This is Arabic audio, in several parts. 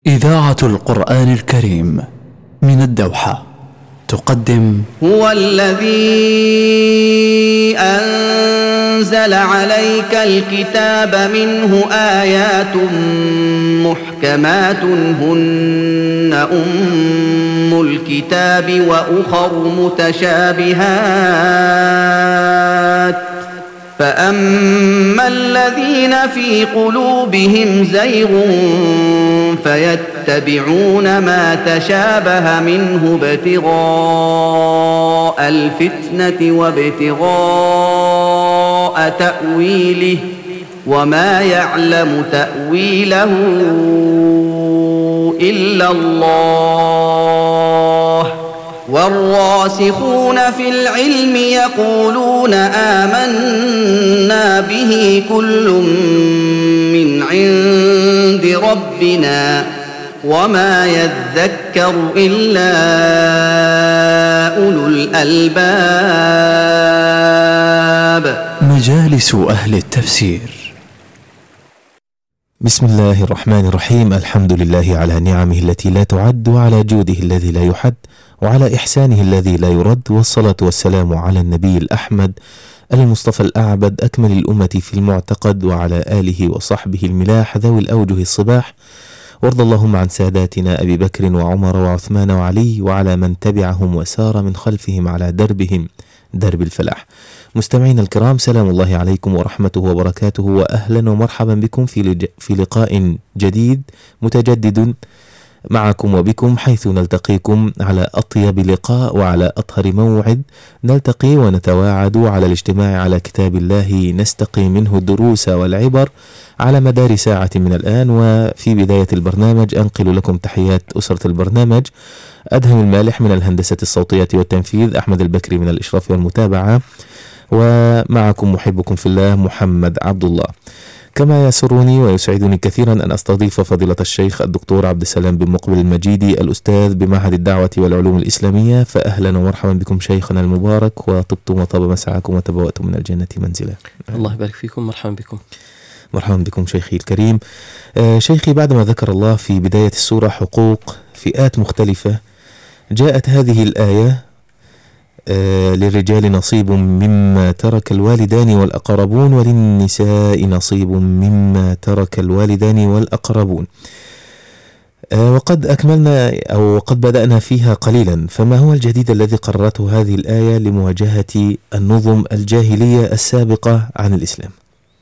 إذاعة القرآن الكريم من الدوحة تقدم هو الذي أنزل عليك الكتاب منه آيات محكمات هن أم الكتاب وأخر متشابهات فأما الذين في قلوبهم زيغ فيتبعون ما تشابه منه ابتغاء الفتنة وابتغاء تأويله وما يعلم تأويله إلا الله والراسخون في العلم يقولون آمنا به كل من عند ربنا وما يذكر إلا أولو الألباب. مجالس أهل التفسير. بسم الله الرحمن الرحيم. الحمد لله على نعمه التي لا تعد وعلى جوده الذي لا يحد وعلى إحسانه الذي لا يرد، والصلاة والسلام على النبي الأحمد المصطفى الأعبد أكمل الأمة في المعتقد وعلى آله وصحبه الملاح ذوي الأوجه الصباح، وارض اللهم عن ساداتنا أبي بكر وعمر وعثمان وعلي وعلى من تبعهم وسار من خلفهم على دربهم درب الفلاح. مستمعين الكرام، سلام الله عليكم ورحمته وبركاته، وأهلا ومرحبا بكم في لقاء جديد متجدد معكم وبكم، حيث نلتقيكم على أطيب لقاء وعلى أطهر موعد نلتقي ونتواعد على الاجتماع على كتاب الله نستقي منه الدروس والعبر على مدار ساعة من الآن. وفي بداية البرنامج أنقل لكم تحيات أسرة البرنامج: أدهم المالح من الهندسة الصوتية والتنفيذ، أحمد البكري من الإشراف والمتابعة، ومعكم محبكم في الله محمد عبد الله. كما يسرني ويسعدني كثيرا أن أستضيف فضيلة الشيخ الدكتور عبد السلام بن مقبل المجيدي، الأستاذ بمعهد الدعوة والعلوم الإسلامية. فأهلا ومرحبا بكم شيخنا المبارك، وطبتم وطاب مسعاكم وتبوأتم من الجنة منزلا. الله يبارك فيكم. مرحبا بكم. مرحبا بكم شيخي الكريم. شيخي، بعدما ذكر الله في بداية السورة حقوق فئات مختلفة، جاءت هذه الآية: للرجال نصيب مما ترك الوالدان والأقربون وللنساء نصيب مما ترك الوالدان والأقربون. وقد أكملنا أو قد بدأنا فيها قليلا، فما هو الجديد الذي قررته هذه الآية لمواجهة النظم الجاهلية السابقة عن الإسلام؟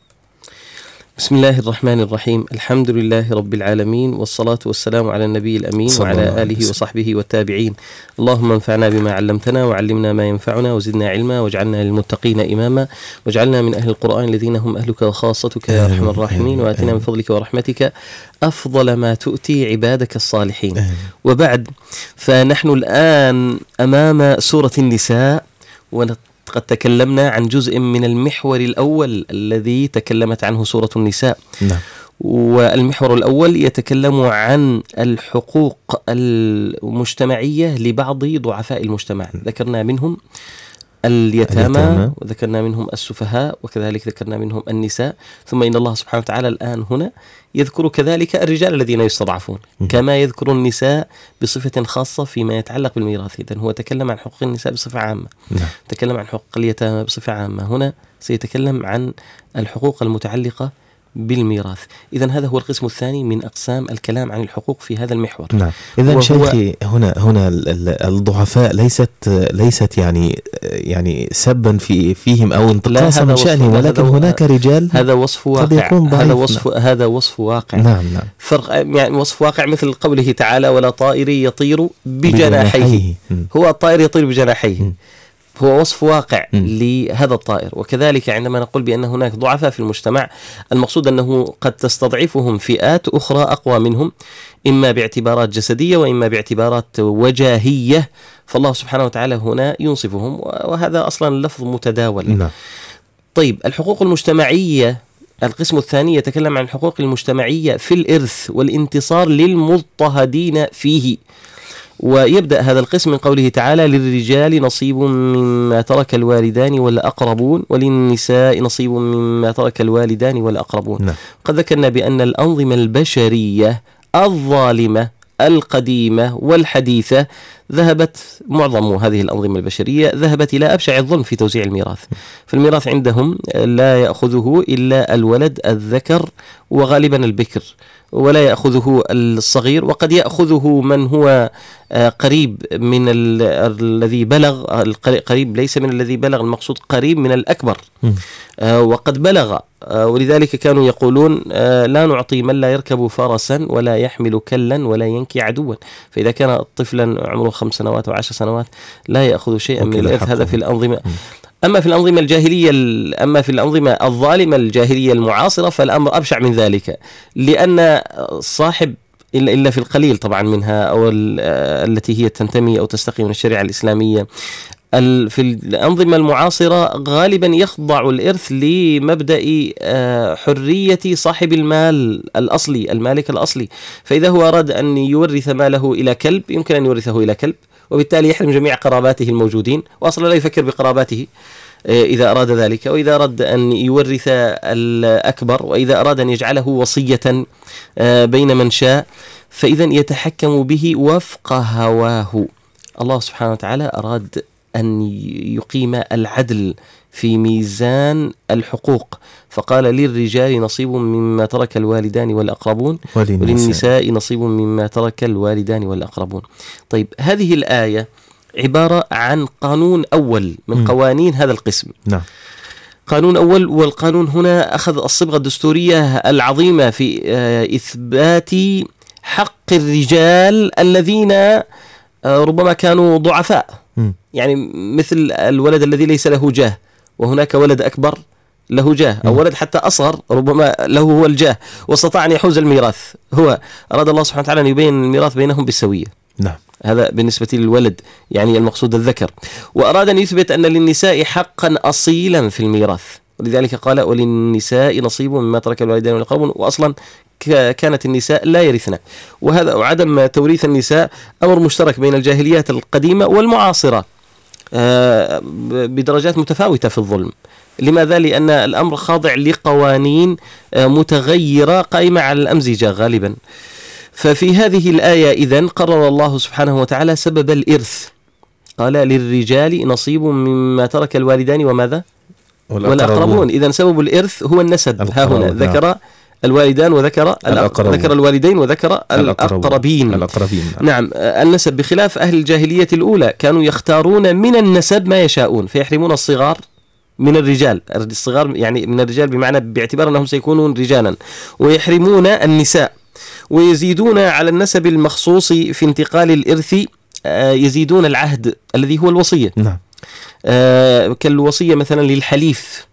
بسم الله الرحمن الرحيم. الحمد لله رب العالمين، والصلاة والسلام على النبي الأمين وعلى آله وصحبه والتابعين. اللهم انفعنا بما علمتنا وعلمنا ما ينفعنا وزدنا علما واجعلنا للمتقين إماما واجعلنا من أهل القرآن الذين هم أهلك وخاصتك يا أرحم الراحمين، وآتنا من فضلك ورحمتك أفضل ما تؤتي عبادك الصالحين. وبعد، فنحن الآن أمام سورة النساء، قد تكلمنا عن جزء من المحور الأول الذي تكلمت عنه سورة النساء. نعم. والمحور الأول يتكلم عن الحقوق المجتمعية لبعض ضعفاء المجتمع، ذكرنا منهم اليتامى وذكرنا منهم السفهاء وكذلك ذكرنا منهم النساء، ثم إن الله سبحانه وتعالى الآن هنا يذكر كذلك الرجال الذين يستضعفون كما يذكر النساء بصفة خاصة فيما يتعلق بالميراث. إذن هو تكلم عن حقوق النساء بصفة عامة، تكلم عن حقوق اليتامى بصفة عامة، هنا سيتكلم عن الحقوق المتعلقة بالميراث. إذن هذا هو القسم الثاني من أقسام الكلام عن الحقوق في هذا المحور. نعم. إذن شيخي، هنا الضعفاء ليست يعني سبا فيهم أو انتقاصا من شأنهم، ولكن هناك رجال هذا وصف واقع، هذا وصف واقع. نعم. فرق يعني وصف واقع مثل قوله تعالى: ولا طائر يطير بجناحيه. هو الطائر يطير بجناحيه، هو وصف واقع لهذا الطائر. وكذلك عندما نقول بأن هناك ضعفاء في المجتمع، المقصود أنه قد تستضعفهم فئات أخرى أقوى منهم، إما باعتبارات جسدية وإما باعتبارات وجاهية، فالله سبحانه وتعالى هنا ينصفهم، وهذا أصلا لفظ متداول. طيب، الحقوق المجتمعية القسم الثاني يتكلم عن الحقوق المجتمعية في الإرث والانتصار للمضطهدين فيه. ويبدأ هذا القسم من قوله تعالى: للرجال نصيب مما ترك الوالدان والأقربون وللنساء نصيب مما ترك الوالدان والأقربون. قد ذكرنا بأن الأنظمة البشرية الظالمة القديمة والحديثة ذهبت معظم هذه الأنظمة البشرية ذهبت إلى أبشع الظلم في توزيع الميراث. فالميراث عندهم لا يأخذه إلا الولد الذكر وغالبا البكر، ولا يأخذه الصغير، وقد يأخذه من هو قريب من الذي بلغ. قريب ليس من الذي بلغ، المقصود قريب من الأكبر وقد بلغ. ولذلك كانوا يقولون لا نعطي من لا يركب فرسا ولا يحمل كلا ولا ينكي عدوا. فإذا كان طفلا عمره 5 سنوات و10 سنوات لا يأخذ شيئا من الإرث. هذا في الأنظمة. أما في الأنظمة الجاهلية، أما في الأنظمة الظالمة الجاهلية المعاصرة فالأمر أبشع من ذلك، لأن صاحب إلا في القليل طبعا منها أو التي هي تنتمي أو تستقي من الشريعة الإسلامية، في الأنظمة المعاصرة غالبا يخضع الإرث لمبدأ حرية صاحب المال الأصلي، المالك الأصلي. فإذا هو أراد أن يورث ماله إلى كلب يمكن أن يورثه إلى كلب، وبالتالي يحرم جميع قراباته الموجودين، وأصلا لا يفكر بقراباته إذا أراد ذلك. وإذا أراد أن يورث الأكبر، وإذا أراد أن يجعله وصية بين من شاء، فإذا يتحكم به وفق هواه. الله سبحانه وتعالى أراد أن يقيم العدل في ميزان الحقوق، فقال للرجال نصيب مما ترك الوالدان والأقربون وللنساء نصيب مما ترك الوالدان والأقربون. طيب، هذه الآية عبارة عن قانون أول من قوانين هذا القسم. نعم. قانون أول، والقانون هنا أخذ الصبغة الدستورية العظيمة في إثبات حق الرجال الذين ربما كانوا ضعفاء، يعني مثل الولد الذي ليس له جاه، وهناك ولد أكبر له جاه، أو ولد حتى أصغر ربما له هو الجاه واستطاع أن يحوز الميراث. هو أراد الله سبحانه وتعالى أن يبين الميراث بينهم بالسوية. نعم. هذا بالنسبة للولد، يعني المقصود الذكر. وأراد أن يثبت أن للنساء حقا أصيلا في الميراث، ولذلك قال وللنساء نصيب مما ترك الوالدان والأقربون. وأصلا كانت النساء لا يرثن، وهذا وعدم توريث النساء أمر مشترك بين الجاهليات القديمة والمعاصرة بدرجات متفاوتة في الظلم. لماذا؟ لأن الأمر خاضع لقوانين متغيرة قائمة على الأمزجة غالبا. ففي هذه الآية إذن قرر الله سبحانه وتعالى سبب الإرث، قال للرجال نصيب مما ترك الوالدان وماذا؟ والأقربون. إذن سبب الإرث هو النسب. ها هنا ذكر الوالدان وذكر ذكر الوالدين وذكر الأقربين. نعم، النسب، بخلاف أهل الجاهلية الأولى كانوا يختارون من النسب ما يشاءون، فيحرمون الصغار من الرجال، الصغار يعني من الرجال بمعنى باعتبار أنهم سيكونون رجالا، ويحرمون النساء، ويزيدون على النسب المخصوص في انتقال الإرث، يزيدون العهد الذي هو الوصية. نعم. كالوصية مثلا للحليف.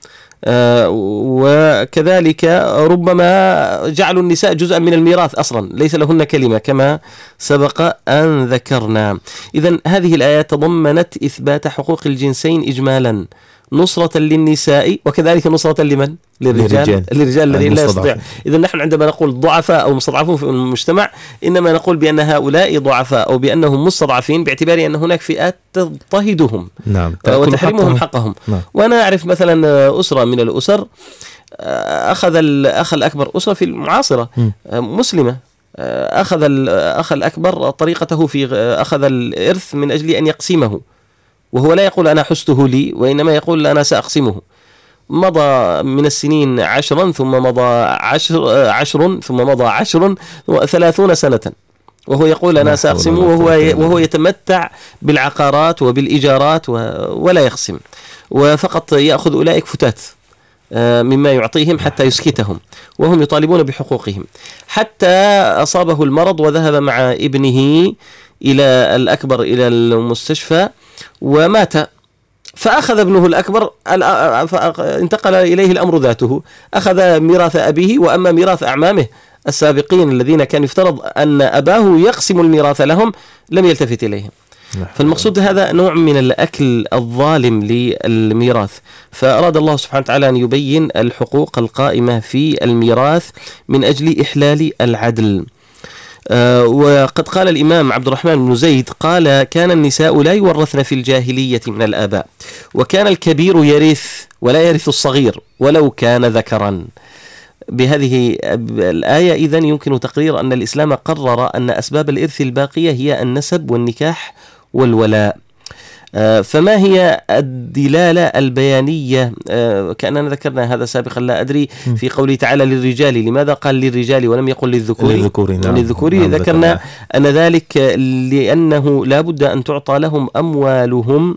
وكذلك ربما جعلوا النساء جزءا من الميراث أصلا، ليس لهن كلمة كما سبق أن ذكرنا. إذن هذه الآيات تضمنت إثبات حقوق الجنسين إجمالا، نصرة للنساء وكذلك نصرة لمن؟ للرجال الذين لا يستطيع. إذن نحن عندما نقول ضعفاء أو مستضعفون في المجتمع إنما نقول بأن هؤلاء ضعفاء أو بأنهم مستضعفين باعتبار أن هناك فئات تضطهدهم. نعم. وتحرمهم حقهم. نعم. وأنا أعرف مثلا أسرة من الأسر أخذ الأخ الأكبر، أسرة في المعاصرة مسلمة، أخذ الأخ الأكبر طريقته في أخذ الإرث من أجل أن يقسمه، وهو لا يقول أنا حسته لي، وإنما يقول أنا سأقسمه. مضى من السنين 10 ثم مضى 10 ثم مضى 10 30 سنة وهو يقول أنا سأقسمه، وهو يتمتع بالعقارات وبالإيجارات ولا يقسم، وفقط يأخذ أولئك فتات مما يعطيهم حتى يسكتهم، وهم يطالبون بحقوقهم. حتى أصابه المرض وذهب مع ابنه إلى الأكبر إلى المستشفى ومات، فأخذ ابنه الأكبر انتقل إليه الأمر ذاته، أخذ ميراث أبيه، وأما ميراث أعمامه السابقين الذين كان يفترض أن أباه يقسم الميراث لهم لم يلتفت إليهم. فالمقصود هذا نوع من الأكل الظالم للميراث. فأراد الله سبحانه وتعالى أن يبين الحقوق القائمة في الميراث من أجل إحلال العدل. وقد قال الإمام عبد الرحمن بن زيد قال كان النساء لا يورثن في الجاهلية من الآباء، وكان الكبير يرث ولا يرث الصغير ولو كان ذكرا. بهذه الآية إذن يمكن تقرير أن الإسلام قرر أن أسباب الإرث الباقية هي النسب والنكاح والولاء. فما هي الدلالة البيانية؟ كأننا ذكرنا هذا سابقا، لا أدري، في قوله تعالى للرجال، لماذا قال للرجال ولم يقل للذكور؟ للذكور ذكرنا أن ذلك لأنه لا بد أن تعطى لهم أموالهم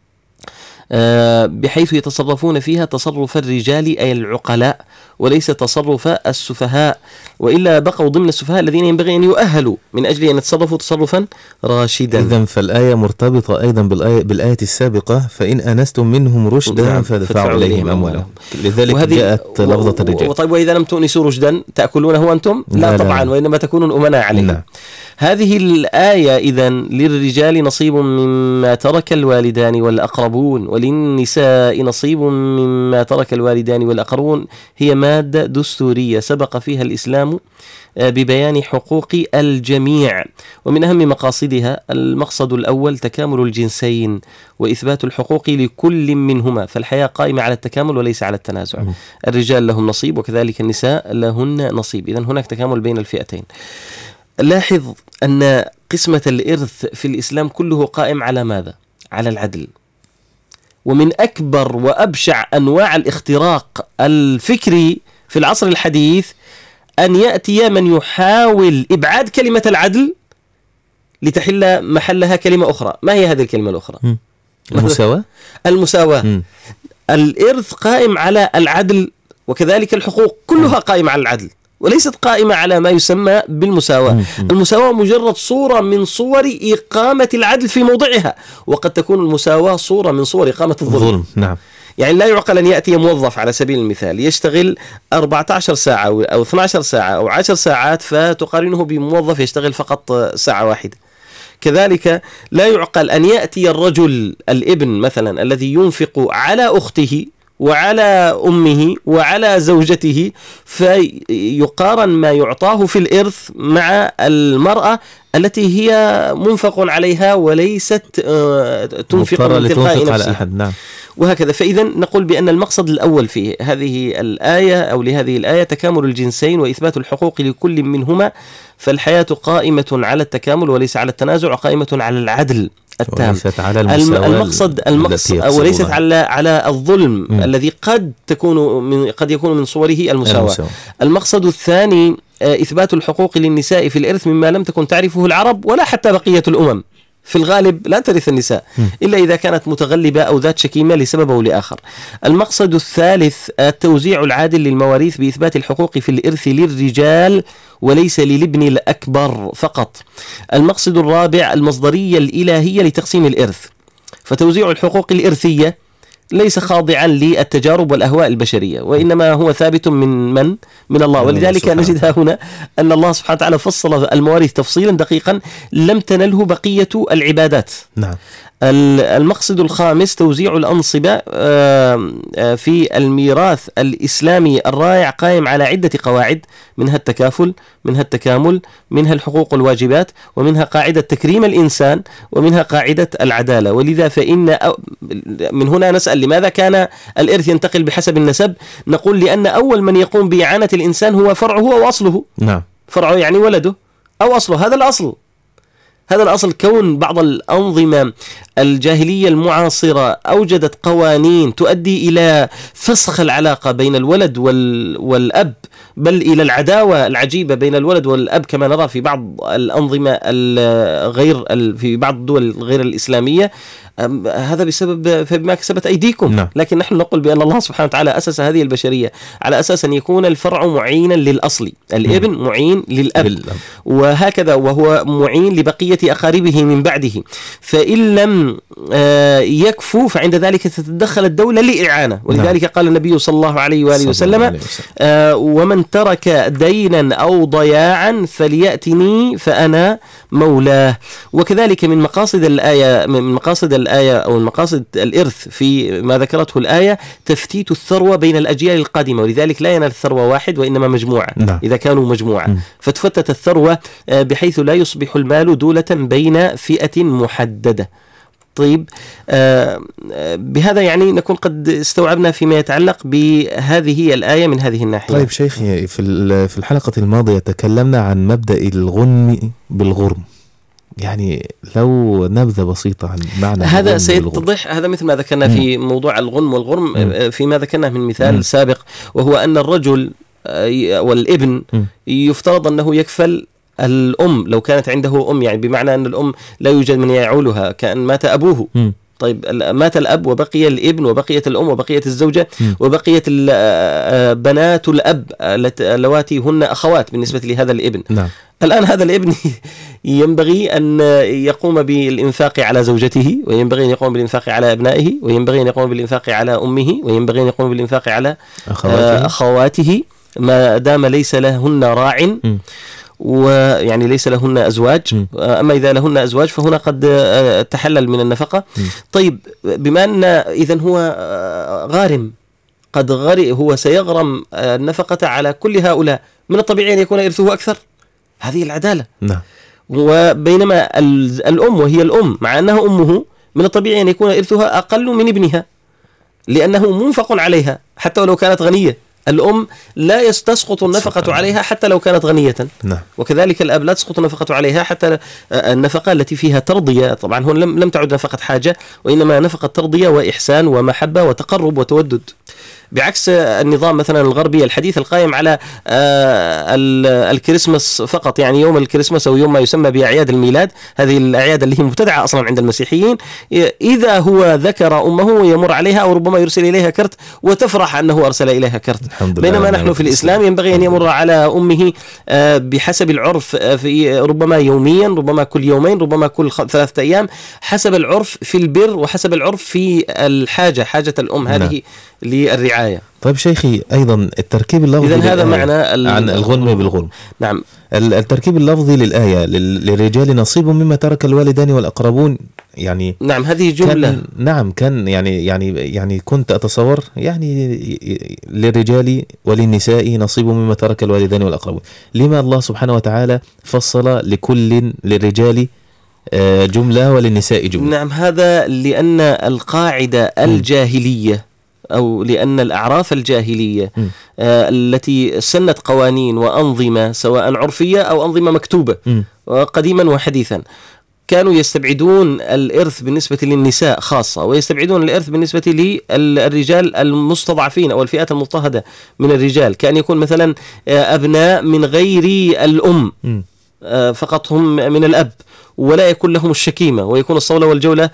بحيث يتصرفون فيها تصرف الرجال أي العقلاء وليس تصرف السفهاء، وإلا بقوا ضمن السفهاء الذين ينبغي أن يؤهلوا من أجل أن يتصرفوا تصرفا راشدا. إذن فالآية مرتبطة أيضا بالآية السابقة، فإن أنستم منهم رشدا فادفعوا إليهم أموالهم، لذلك جاءت لفظة الرجال. طيب وإذا لم تؤنسوا رشدا تأكلونه أنتم؟ لا طبعا، وإنما تكونون أمناء عليه. هذه الآية إذن للرجال نصيب مما ترك الوالدان والأقربون وللنساء نصيب مما ترك الوالدان والأقربون هي مادة دستورية سبق فيها الإسلام ببيان حقوق الجميع، ومن أهم مقاصدها المقصد الأول تكامل الجنسين وإثبات الحقوق لكل منهما، فالحياة قائمة على التكامل وليس على التنازع. الرجال لهم نصيب وكذلك النساء لهن نصيب، إذن هناك تكامل بين الفئتين. لاحظ أن قسمة الإرث في الإسلام كله قائم على ماذا؟ على العدل. ومن أكبر وأبشع أنواع الاختراق الفكري في العصر الحديث أن يأتي من يحاول إبعاد كلمة العدل لتحل محلها كلمة أخرى. ما هي هذه الكلمة الأخرى؟ المساواة. الإرث قائم على العدل وكذلك الحقوق كلها قائمة على العدل وليست قائمة على ما يسمى بالمساواة. المساواة مجرد صورة من صور إقامة العدل في موضعها، وقد تكون المساواة صورة من صور إقامة الظلم. نعم. يعني لا يعقل أن يأتي موظف على سبيل المثال يشتغل 14 ساعة أو 12 ساعة أو 10 ساعات فتقارنه بموظف يشتغل فقط ساعة واحدة. كذلك لا يعقل أن يأتي الرجل الابن مثلا الذي ينفق على أخته وعلى أمه وعلى زوجته فيقارن ما يعطاه في الإرث مع المرأة التي هي منفق عليها وليست تنفق من تلقاء نفسها. نعم. وهكذا. فإذا نقول بأن المقصد الأول في هذه الآية أو لهذه الآية تكامل الجنسين وإثبات الحقوق لكل منهما، فالحياة قائمة على التكامل وليس على التنازع، قائمة على العدل التام. وليست على المقصد وليست على الظلم الذي قد يكون من صوره المساواة. المقصد الثاني إثبات الحقوق للنساء في الإرث مما لم تكن تعرفه العرب ولا حتى بقية الأمم. في الغالب لا ترث النساء إلا إذا كانت متغلبة أو ذات شكيمة لسبب أو لآخر. المقصد الثالث التوزيع العادل للمواريث بإثبات الحقوق في الإرث للرجال وليس للابن الأكبر فقط. المقصد الرابع المصدرية الإلهية لتقسيم الإرث، فتوزيع الحقوق الإرثية ليس خاضعا للتجارب والأهواء البشرية وإنما هو ثابت من الله. ولذلك نجد هنا أن الله سبحانه وتعالى فصل المواريث تفصيلا دقيقا لم تنله بقية العبادات. نعم. المقصد الخامس توزيع الأنصبة في الميراث الإسلامي الرائع قائم على عدة قواعد، منها التكافل، منها التكامل، منها الحقوق والواجبات، ومنها قاعدة تكريم الإنسان، ومنها قاعدة العدالة. ولذا فإن من هنا نسأل لماذا كان الإرث ينتقل بحسب النسب؟ نقول لأن أول من يقوم بإعانة الإنسان هو فرعه وأصله. نعم. فرعه يعني ولده أو أصله، هذا الأصل. كون بعض الأنظمة الجاهلية المعاصرة أوجدت قوانين تؤدي إلى فسخ العلاقة بين الولد والأب، بل إلى العداوة العجيبة بين الولد والأب كما نرى في بعض الأنظمة في بعض الدول غير الإسلامية. هذا بما كسبت أيديكم. نعم. لكن نحن نقول بأن الله سبحانه وتعالى أسس هذه البشرية على أساس أن يكون الفرع معينا للأصل، الابن معين للأب وهكذا، وهو معين لبقية أقاربه من بعده. فإن لم يكفوا فعند ذلك تتدخل الدولة لإعانة. ولذلك قال النبي صلى الله عليه وآله وسلم ومن ترك دينا أو ضياعا فليأتني فأنا مولاه. وكذلك من مقاصد الآية أو مقاصد الإرث في ما ذكرته الآية تفتيت الثروة بين الأجيال القادمة، ولذلك لا ينال الثروة واحد وإنما مجموعة. نعم. إذا كانوا مجموعة فتفتت الثروة بحيث لا يصبح المال دولة بين فئة محددة. طيب بهذا يعني نكون قد استوعبنا فيما يتعلق بهذه الآية من هذه الناحية. طيب شيخي، في الحلقة الماضية تكلمنا عن مبدأ الغنم بالغرم، يعني لو نبذة بسيطة عن معنى هذا سيتضح. هذا مثل ما ذكرنا في موضوع الغنم والغرم فيما ذكرنا من مثال سابق، وهو أن الرجل والابن يفترض أنه يكفل الأم لو كانت عنده أم، يعني بمعنى أن الأم لا يوجد من يعولها، كأن مات أبوه. طيب مات الأب وبقي الابن وبقيت الأم وبقيت الزوجة وبقيت بنات الأب اللواتي هن أخوات بالنسبة لهذا الابن. نعم. الآن هذا الابن ينبغي أن يقوم بالإنفاق على زوجته، وينبغي أن يقوم بالإنفاق على أبنائه، وينبغي أن يقوم بالإنفاق على أمه، وينبغي أن يقوم بالإنفاق على أخواته ما دام ليس لهن راع، ويعني ليس لهن أزواج. أما إذا لهن أزواج فهنا قد تحلل من النفقة. طيب بما أن إذن هو غارم، قد هو سيغرم النفقة على كل هؤلاء، من الطبيعي أن يكون إرثه أكثر. هذه العدالة. نعم. وبينما الأم وهي الأم مع أنها أمه من الطبيعي أن يكون إرثها أقل من ابنها، لأنه منفق عليها حتى ولو كانت غنية. الأم لا تسقط النفقة عليها حتى لو كانت غنية. نعم. وكذلك الأب لا تسقط النفقة عليها حتى النفقة التي فيها ترضية. طبعا هون لم تعد نفقة حاجة، وإنما نفقة ترضية وإحسان ومحبة وتقرب وتودد، بعكس النظام مثلا الغربي الحديث القائم على الكريسماس فقط، يعني يوم الكريسماس أو يوم ما يسمى بأعياد الميلاد، هذه الأعياد اللي هي مبتدعة أصلا عند المسيحيين. إذا هو ذكر أمه يمر عليها أو ربما يرسل إليها كرت وتفرح أنه أرسل إليها كرت، بينما نحن في الإسلام ينبغي أن يمر على أمه بحسب العرف، في ربما يوميا، ربما كل يومين، ربما كل 3 أيام، حسب العرف في البر وحسب العرف في حاجة الأم هذه للرعاية. طيب شيخي، أيضا التركيب اللفظي، إذن هذا معنى عن الغنم بالغرم. نعم. التركيب اللفظي للآية للرجال نصيب مما ترك الوالدان والأقربون، يعني نعم هذه جملة. كان يعني كنت أتصور يعني للرجال وللنساء نصيب مما ترك الوالدان والأقربون. لما الله سبحانه وتعالى فصل للرجال جملة وللنساء جملة؟ نعم، هذا لأن القاعدة الجاهلية أو لأن الأعراف الجاهلية التي سنت قوانين وأنظمة سواء عرفية أو أنظمة مكتوبة قديما وحديثا، كانوا يستبعدون الإرث بالنسبة للنساء خاصة، ويستبعدون الإرث بالنسبة للرجال المستضعفين أو الفئات المضطهدة من الرجال، كأن يكون مثلا أبناء من غير الأم فقط هم من الأب، ولا يكون لهم الشكيمة، ويكون الصولة والجولة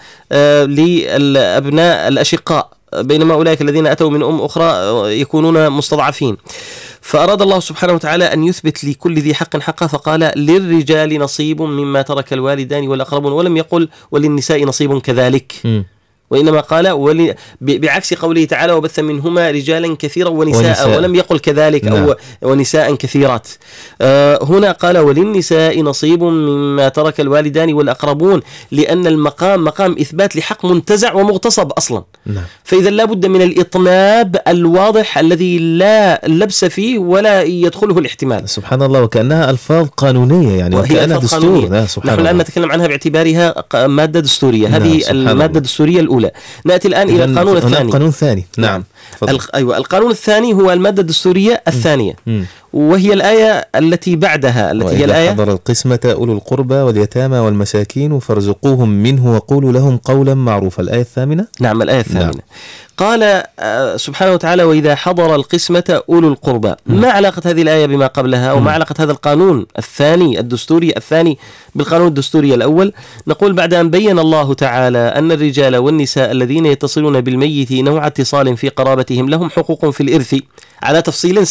للأبناء الأشقاء، بينما أولئك الذين أتوا من أم أخرى يكونون مستضعفين. فأراد الله سبحانه وتعالى أن يثبت لكل ذي حق حقه، فقال للرجال نصيب مما ترك الوالدان والأقربون، ولم يقل وللنساء نصيب كذلك، وإنما قال بعكس قوله تعالى وبث منهما رجالا كثيرا ونساء، ولم يقل كذلك أو ونساء كثيرات. هنا قال وللنساء نصيب مما ترك الوالدان والأقربون، لأن المقام مقام إثبات لحق منتزع ومغتصب أصلا. فإذا لا بد من الإطناب الواضح الذي لا لبس فيه ولا يدخله الاحتمال. سبحان الله، وكأنها ألفاظ قانونية، يعني وكأنها دستور. نحن الآن نتكلم عنها باعتبارها مادة دستورية. هذه المادة الدستورية الأولى. نأتي الآن إلى القانون الثاني. القانون الثاني. نعم. أيوة، القانون الثاني هو المادة الدستورية الثانية، وهي الآية التي بعدها، التي هي الآية حضر القسمة أولو القربى واليتامى والمساكين فارزقوهم منه وقولوا لهم قولا معروفا. الآية الثامنة. نعم، الآية الثامنة. نعم. قال سبحانه وتعالى وإذا حضر القسمة أولو القربى. ما علاقة هذه الآية بما قبلها، وما علاقة هذا القانون الثاني الدستوري الثاني بالقانون الدستوري الأول؟ نقول بعد أن بين الله تعالى أن الرجال والنساء الذين يتصلون بالميت نوع اتصال في قرابتهم لهم حقوق في الإرث على تفصيل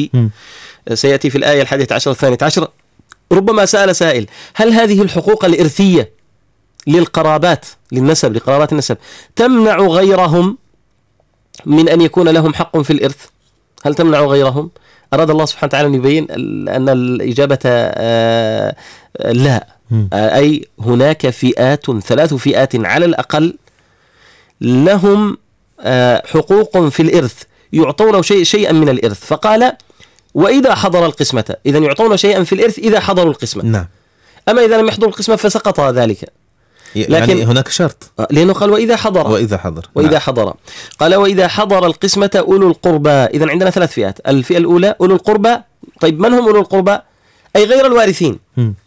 سيأتي في الآية 11 12. ربما سأل سائل: هل هذه الحقوق الإرثية للقرابات للنسب لقرابات النسب تمنع غيرهم من أن يكون لهم حق في الإرث؟ هل تمنع غيرهم؟ أراد الله سبحانه وتعالى أن يبين أن الإجابة لا، أي هناك فئات، 3 فئات على الأقل لهم حقوق في الإرث، يعطون شيئا من الإرث. فقال وإذا حضر القسمة، إذن يعطون شيئا في الإرث إذا حضروا القسمة. نعم. أما إذا لم يحضروا القسمة فسقط ذلك. يعني هناك شرط، لأنه قال وإذا حضر قال وإذا حضر القسمة أولو القربى. إذن عندنا 3 فئات. الفئة الأولى أولو القربى. طيب من هم أولو القربى؟ أي غير الوارثين.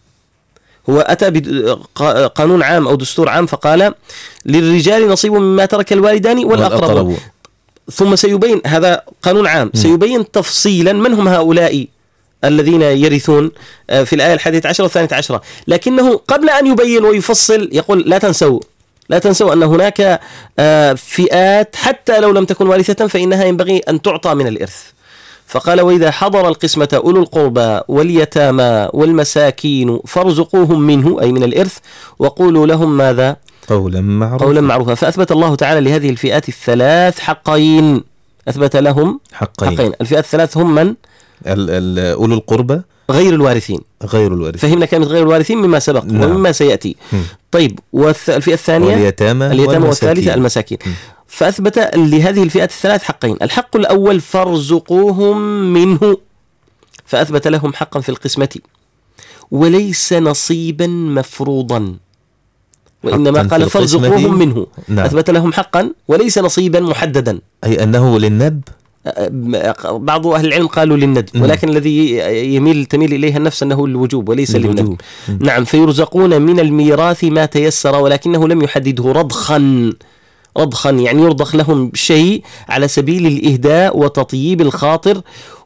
هو أتى بقانون عام أو دستور عام فقال للرجال نصيب مما ترك الوالدان والأقربون. ثم سيبين، هذا قانون عام، سيبين تفصيلا من هم هؤلاء الذين يرثون في الآية 11 و12. لكنه قبل أن يبين ويفصل يقول لا تنسوا أن هناك فئات حتى لو لم تكن وارثة فإنها ينبغي أن تعطى من الإرث. فقال وإذا حضر القسمة أولو القربى واليتامى والمساكين فارزقوهم منه، أي من الإرث، وقولوا لهم ماذا؟ قولا معروفا. فأثبت الله تعالى لهذه الفئات ال3 حقين، أثبت لهم حقين. الفئات ال3 هم من؟ أولو القربى غير الوارثين. فهمنا كلمة غير الوارثين مما سبق ومما سيأتي. طيب والفئة الثانية اليتامى، والثالثة المساكين. فأثبت لهذه الفئات ال3 حقين. الحق الأول فارزقوهم منه، فأثبت لهم حقا في القسمة وليس نصيبا مفروضا، وإنما قال فارزقوهم منه. أثبت لهم حقا وليس نصيبا محددا، أي أنه للندب. بعض أهل العلم قالوا للندب، ولكن الذي تميل إليها النفس أنه الوجوب وليس للندب. نعم. فيرزقون من الميراث ما تيسر، ولكنه لم يحدده رضخا، يعني يرضخ لهم شيء على سبيل الإهداء وتطييب الخاطر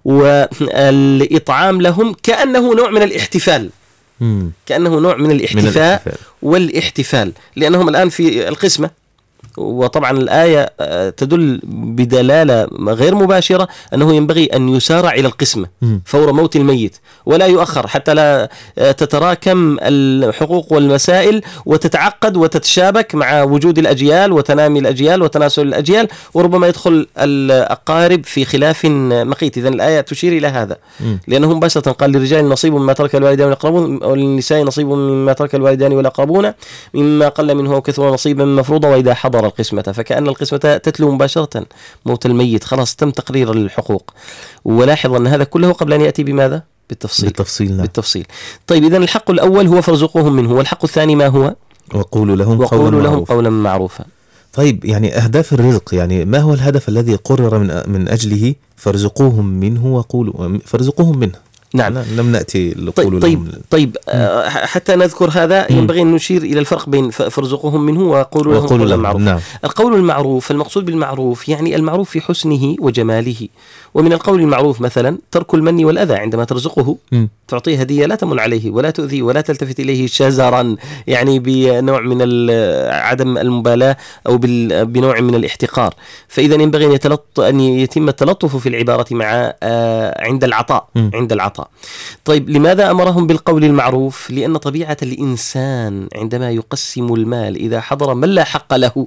والإطعام لهم، كأنه نوع من الاحتفال. كأنه نوع من الاحتفاء والاحتفال، لأنهم الآن في القسمة. وطبعا الآية تدل بدلالة غير مباشرة أنه ينبغي أن يسارع إلى القسمة فور موت الميت ولا يؤخر، حتى لا تتراكم الحقوق والمسائل وتتعقد وتتشابك مع وجود الأجيال وتنامي الأجيال وتناسل الأجيال، وربما يدخل الأقارب في خلاف مقيت. إذن الآية تشير إلى هذا، لأنه مباشرة قال للرجال نصيب مما ترك الوالدان والأقربون، وللنساء نصيب مما ترك الوالدان والأقربون مما قل منه وكثر نصيبا مفروضا وإذا حضر القسمة. فكأن القسمة تتلو مباشرة موت الميت، خلاص تم تقرير الحقوق. ولاحظ أن هذا كله قبل أن يأتي بماذا؟ بالتفصيل. طيب إذن الحق الأول هو فارزقوهم منه، والحق الثاني ما هو؟ وقولوا لهم قولا معروفا. طيب يعني أهداف الرزق، يعني ما هو الهدف الذي قرر من أجله فارزقوهم منه وقولوا فارزقوهم منه؟ نعم. لم نأتي طيب حتى نذكر هذا ينبغي أن نشير إلى الفرق بين فارزقوهم منه وقولوا لهم قولا معروفا. نعم. القول المعروف، المقصود بالمعروف يعني المعروف في حسنه وجماله. ومن القول المعروف مثلا ترك المن والأذى، عندما ترزقه تعطيه هدية لا تمن عليه ولا تؤذي ولا تلتفت إليه شزرا، يعني بنوع من عدم المبالاة أو بنوع من الاحتقار. فإذا ينبغي أن يتم التلطف في العبارة مع عند العطاء. طيب لماذا أمرهم بالقول المعروف؟ لأن طبيعة الإنسان عندما يقسم المال إذا حضر من لا حق له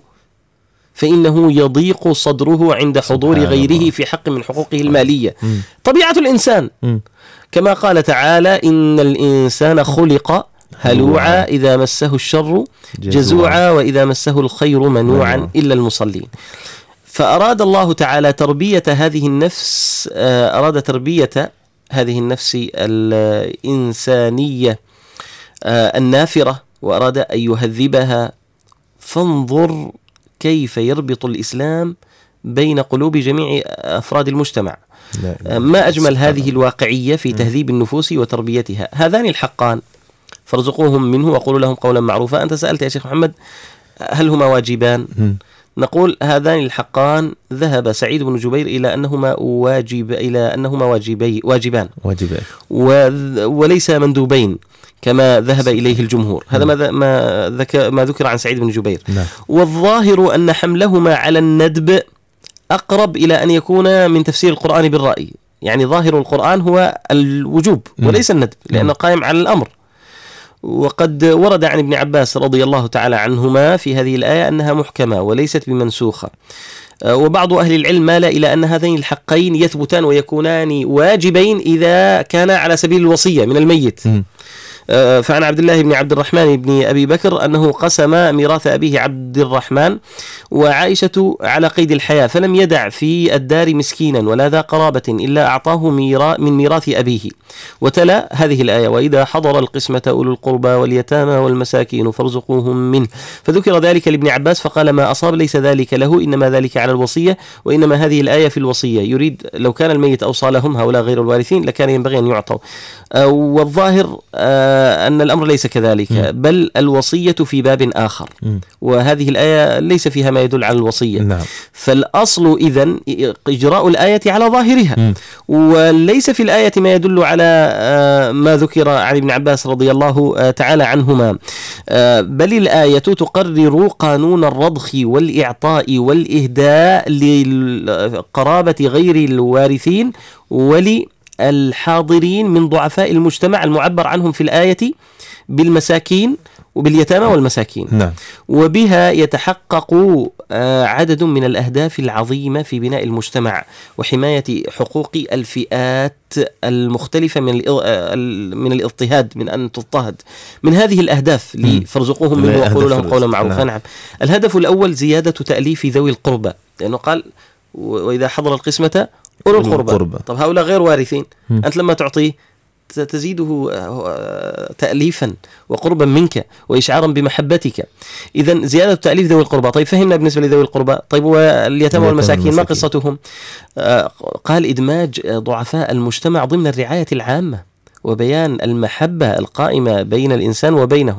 فإنه يضيق صدره عند حضور غيره في حق من حقوقه المالية. طبيعة الإنسان كما قال تعالى إن الإنسان خلق هلوعا إذا مسه الشر جزوعا وإذا مسه الخير منوعا إلا المصلين. فأراد الله تعالى تربية هذه النفس، أراد تربية هذه النفس الإنسانية النافرة، وأراد أن يهذبها. فانظر كيف يربط الإسلام بين قلوب جميع أفراد المجتمع. ما أجمل هذه الواقعية في تهذيب النفوس وتربيتها. هذان الحقان فارزقوهم منه وقولوا لهم قولا معروفا. أنت سألت يا شيخ محمد هل هما واجبان؟ نقول هذان الحقان ذهب سعيد بن جبير إلى أنهما واجبان وليس مندوبين كما ذهب إليه الجمهور. هذا ما ذكر عن سعيد بن جبير. والظاهر أن حملهما على الندب أقرب إلى أن يكون من تفسير القرآن بالرأي، يعني ظاهر القرآن هو الوجوب وليس الندب، لأنه قائم على الأمر. وقد ورد عن ابن عباس رضي الله تعالى عنهما في هذه الآية أنها محكمة وليست بمنسوخة. وبعض أهل العلم مال إلى أن هذين الحقين يثبتان ويكونان واجبين إذا كان على سبيل الوصية من الميت. فعن عبد الله بن عبد الرحمن بن أبي بكر أنه قسم ميراث أبيه عبد الرحمن وعائشة على قيد الحياة، فلم يدع في الدار مسكينا ولا ذا قرابة إلا أعطاه من ميراث أبيه، وتلا هذه الآية: وإذا حضر القسمة أولو القربى واليتامى والمساكين فارزقوهم منه. فذكر ذلك لابن عباس فقال: ما أصاب ليس ذلك له، إنما ذلك على الوصية، وإنما هذه الآية في الوصية. يريد لو كان الميت أوصى لهم هؤلاء غير الوارثين لكان ينبغي أن يعطوا. والظاهر أن الأمر ليس كذلك، بل الوصية في باب آخر، وهذه الآية ليس فيها ما يدل على الوصية. نعم. فالأصل إذن إجراء الآية على ظاهرها، وليس في الآية ما يدل على ما ذكر عن ابن عباس رضي الله تعالى عنهما، بل الآية تقرر قانون الرضخ والإعطاء والإهداء للقرابة غير الوارثين وللحاضرين من ضعفاء المجتمع المعبر عنهم في الآية بالمساكين وباليتامى والمساكين. نعم. وبها يتحقق عدد من الأهداف العظيمة في بناء المجتمع وحماية حقوق الفئات المختلفة من الاضطهاد، من أن تضطهد. من هذه الأهداف فارزقوهم منه وقولوا لهم قولا معروفا. نعم. الهدف الأول زيادة تأليف ذوي القربى، لأنه قال: وإذا حضر القسمة أولو القربى. طب هؤلاء غير وارثين، أنت لما تعطيه تزيده تأليفا وقربا منك وإشعارا بمحبتك. إذن زيادة تأليف ذوي القربى. طيب فهمنا بالنسبة لذوي القربى. طيب واليتامى والمساكين ما قصتهم؟ قال: إدماج ضعفاء المجتمع ضمن الرعاية العامة وبيان المحبة القائمة بين الإنسان وبينهم،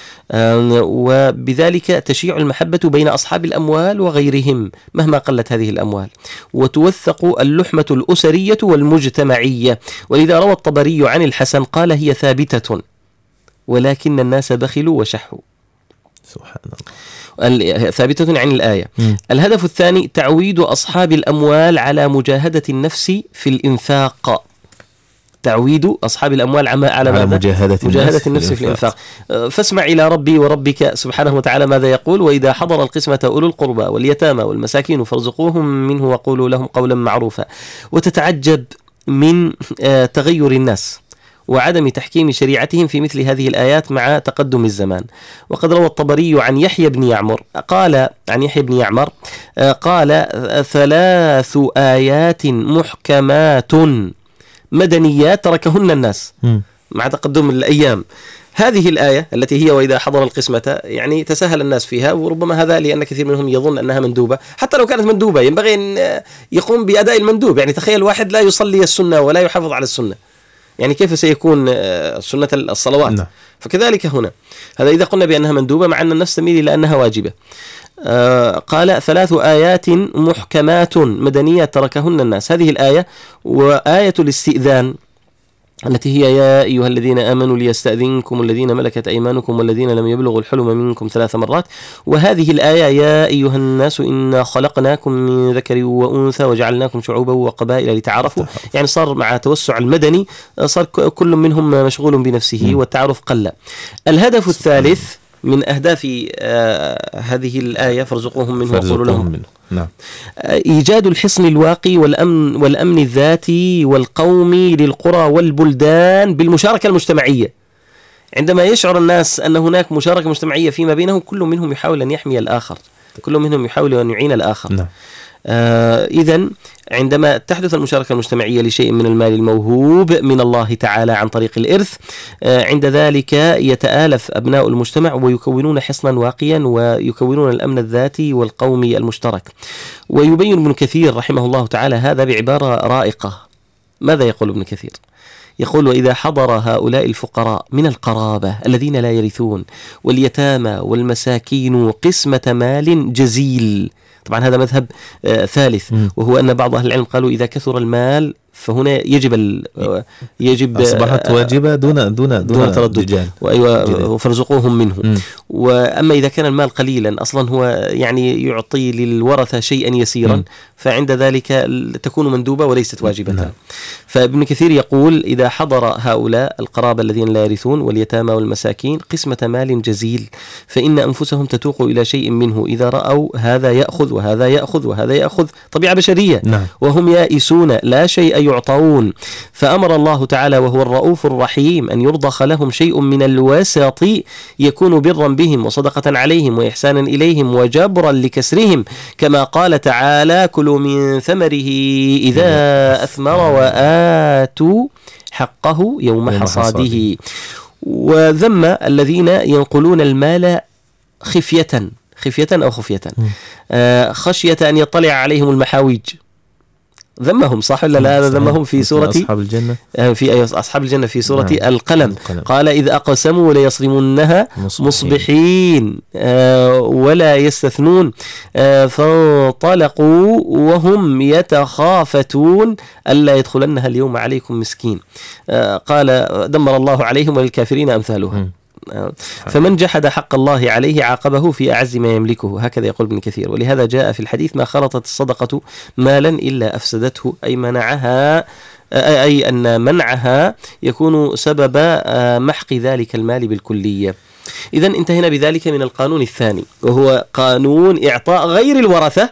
وبذلك تشيع المحبة بين أصحاب الأموال وغيرهم مهما قلت هذه الأموال، وتوثق اللحمة الأسرية والمجتمعية. ولذا روى الطبري عن الحسن قال: هي ثابتة ولكن الناس بخلوا وشحوا. سبحان الله. ثابتة عن الآية. الهدف الثاني تعويد أصحاب الأموال على مجاهدة النفس في الإنفاق. تعويد أصحاب الأموال على مجاهدة النفس في الإنفاق. فاسمع إلى ربي وربك سبحانه وتعالى ماذا يقول: وإذا حضر القسمة أولو القربى واليتامى والمساكين فارزقوهم منه وقولوا لهم قولا معروفا. وتتعجب من تغير الناس وعدم تحكيم شريعتهم في مثل هذه الآيات مع تقدم الزمان. وقد روى الطبري عن يحيى بن يعمر قال: 3 آيات محكمات مدنيات تركهن الناس مع تقدم الأيام. هذه الآية التي هي وإذا حضر القسمة يعني تساهل الناس فيها، وربما هذا لأن كثير منهم يظن أنها مندوبة. حتى لو كانت مندوبة ينبغي أن يقوم بأداء المندوب. يعني تخيل واحد لا يصلي السنة ولا يحافظ على السنة، يعني كيف سيكون سنة الصلوات؟ نعم. فكذلك هنا هذا إذا قلنا بأنها مندوبة مع أن النفس تميل إلى أنها واجبة. قال: 3 آيات محكمات مدنيات تركهن الناس. هذه الآية وآية الاستئذان التي هي: يا أيها الذين آمنوا ليستأذنكم الذين ملكت أيمانكم والذين لم يبلغوا الحلم منكم 3 مرات. وهذه الآية: يا أيها الناس إنا خلقناكم من ذكر وأنثى وجعلناكم شعوبا وقبائل لتعارفوا. يعني صار مع توسع المدني صار كل منهم مشغول بنفسه والتعارف قل. الهدف الثالث من أهداف هذه الآية: فارزقوهم منه وقولوا لهم. نعم. إيجاد الحصن الواقي والأمن الذاتي والقومي للقرى والبلدان بالمشاركة المجتمعية. عندما يشعر الناس أن هناك مشاركة مجتمعية فيما بينهم، كل منهم يحاول أن يحمي الآخر، كل منهم يحاول أن يعين الآخر. نعم. إذن عندما تحدث المشاركة المجتمعية لشيء من المال الموهوب من الله تعالى عن طريق الإرث، عند ذلك يتآلف أبناء المجتمع ويكونون حصنا واقيا ويكونون الأمن الذاتي والقومي المشترك. ويبين ابن كثير رحمه الله تعالى هذا بعبارة رائقة. ماذا يقول ابن كثير؟ يقول: وإذا حضر هؤلاء الفقراء من القرابة الذين لا يرثون واليتامى والمساكين قسمة مال جزيل. طبعا هذا مذهب ثالث، وهو أن بعض أهل العلم قالوا إذا كثر المال فهنا يجب أصبحت واجبة دون تردد. وفرزقوهم منه. وأما إذا كان المال قليلا أصلا هو يعني يعطي للورثة شيئا يسيرا، فعند ذلك تكون مندوبة وليست واجبة. فابن كثير يقول: إذا حضر هؤلاء القرابة الذين لا يرثون واليتامى والمساكين قسمة مال جزيل فإن أنفسهم تتوق إلى شيء منه إذا رأوا هذا يأخذ وهذا يأخذ وهذا يأخذ، طبيعة بشرية. وهم يائسون لا شيء يعطون. فأمر الله تعالى وهو الرؤوف الرحيم أن يرضخ لهم شيء من الوسط يكون برا بهم وصدقة عليهم وإحسانا إليهم وجبرا لكسرهم، كما قال تعالى: كلوا من ثمره إذا أثمر وآتوا حقه يوم حصاده. وذم الذين ينقلون المال خفية أو خفية، خشية أن يطلع عليهم المحاويج. ذمهم صح ولا لا؟ هذا ذمهم في سورة أصحاب الجنة، في أصحاب الجنة في سورة القلم. قال: إذ أقسموا ليصرمنها مصبحين ولا يستثنون فانطلقوا وهم يتخافتون ألا يدخلنها اليوم عليكم مسكين. قال: دمر الله عليهم وللكافرين أمثالها. فمن جحد حق الله عليه عاقبه في أعز ما يملكه، هكذا يقول ابن كثير. ولهذا جاء في الحديث: ما خلطت الصدقة مالا إلا أفسدته، أي منعها، أي أن منعها يكون سبب محق ذلك المال بالكلية. إذن انتهينا بذلك من القانون الثاني، وهو قانون إعطاء غير الورثة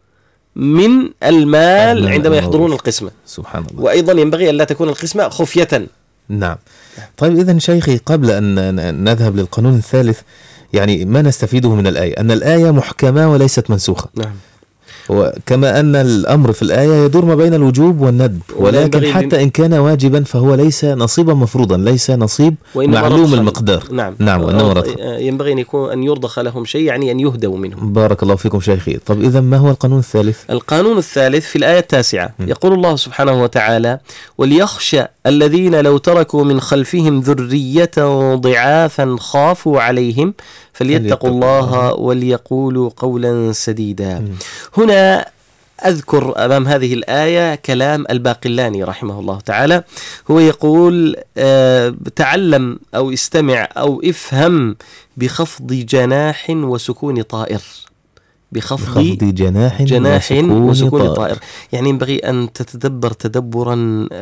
من المال عندما يحضرون القسمة. سبحان الله. وأيضا ينبغي أن لا تكون القسمة خفية. نعم. طيب إذن شيخي، قبل أن نذهب للقانون الثالث، يعني ما نستفيده من الآية؟ أن الآية محكمة وليست منسوخة. نعم. وكما أن الأمر في الآية يدور ما بين الوجوب والندب، ولكن حتى إن كان واجبا فهو ليس نصيبا مفروضا، ليس نصيب معلوم المقدار. نعم. وإنما ينبغي أن يرضخ لهم شيء، يعني أن يهدوا منهم. بارك الله فيكم شيخي. طب إذا ما هو القانون الثالث؟ القانون الثالث في الآية 9 يقول الله سبحانه وتعالى: وليخشى الذين لو تركوا من خلفهم ذرية ضعافا خافوا عليهم فليتقوا الله وليقولوا قولا سديدا. هنا أذكر أمام هذه الآية كلام الباقلاني رحمه الله تعالى، هو يقول: تعلم أو استمع أو افهم بخفض جناح وسكون طائر. بخفض جناح وسكون طائر، يعني ينبغي أن تتدبر تدبرا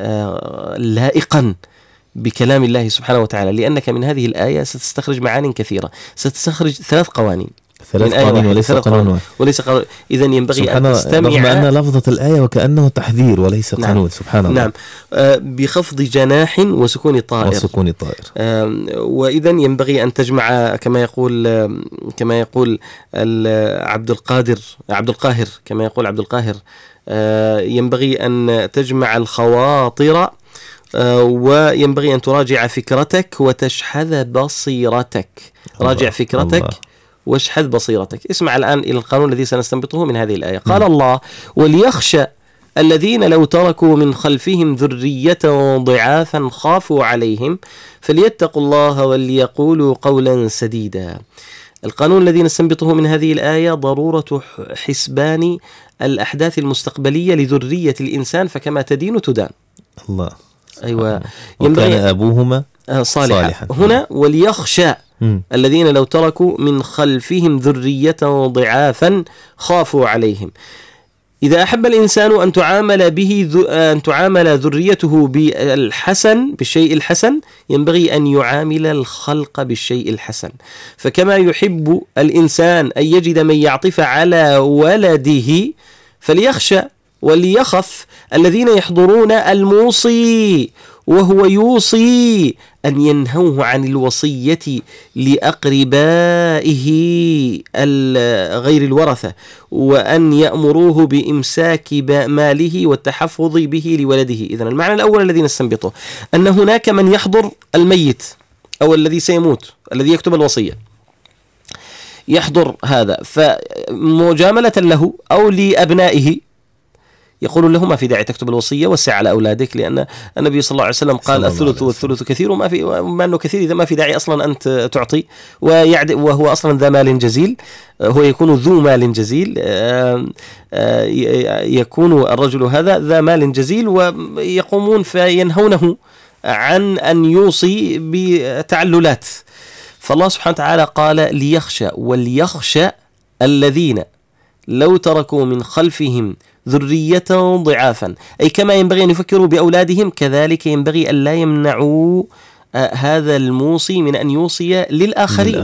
لائقا بكلام الله سبحانه وتعالى، لأنك من هذه الآية ستستخرج معاني كثيرة، ستستخرج 3 قوانين وليس قانون. إذن ينبغي أن تستمع، رغم أن لفظة الآية وكأنه تحذير وليس قانون. سبحان الله. نعم. بخفض جناح وسكون طائر. وإذن ينبغي أن تجمع كما يقول عبد القاهر كما يقول عبد القاهر، ينبغي أن تجمع الخواطر، وينبغي أن تراجع فكرتك وتشحذ بصيرتك. راجع فكرتك واشحذ بصيرتك. اسمع الآن إلى القانون الذي سنستنبطه من هذه الآية. قال الله: وليخشى الذين لو تركوا من خلفهم ذرية ضعافا خافوا عليهم فليتقوا الله وليقولوا قولا سديدا. القانون الذي نستنبطه من هذه الآية ضرورة حسبان الأحداث المستقبلية لذرية الإنسان، فكما تدين تدان. الله. أيوة. وكان أبوهما صالحا. هنا وليخشى الذين لو تركوا من خلفهم ذرية ضعافا خافوا عليهم. إذا أحب الإنسان أن تعامل ذريته بالشيء الحسن، ينبغي أن يعامل الخلق بالشيء الحسن. فكما يحب الإنسان أن يجد من يعطف على ولده، فليخشى وليخف الذين يحضرون الموصي وهو يوصي أن ينهوه عن الوصية لأقربائه غير الورثة، وأن يأمروه بإمساك ماله والتحفظ به لولده. إذن المعنى الأول الذي نستنبطه أن هناك من يحضر الميت أو الذي سيموت، الذي يكتب الوصية، يحضر هذا، فمجاملة له أو لأبنائه يقول له: ما في داعي تكتب الوصية، وسع على أولادك، لأن النبي صلى الله عليه وسلم قال: الثلث والثلث كثير، وما أنه كثير إذا ما في داعي أصلا أنت تعطي، وهو أصلا ذا مال جزيل، هو يكون ذو مال جزيل، يكون الرجل هذا ذا مال جزيل، ويقومون فينهونه عن أن يوصي بتعللات. فالله سبحانه وتعالى قال: ليخشى وليخشى الذين لو تركوا من خلفهم ذرية ضعافا، أي كما ينبغي أن يفكروا بأولادهم كذلك ينبغي أن لا يمنعوا هذا الموصي من أن يوصي للآخرين.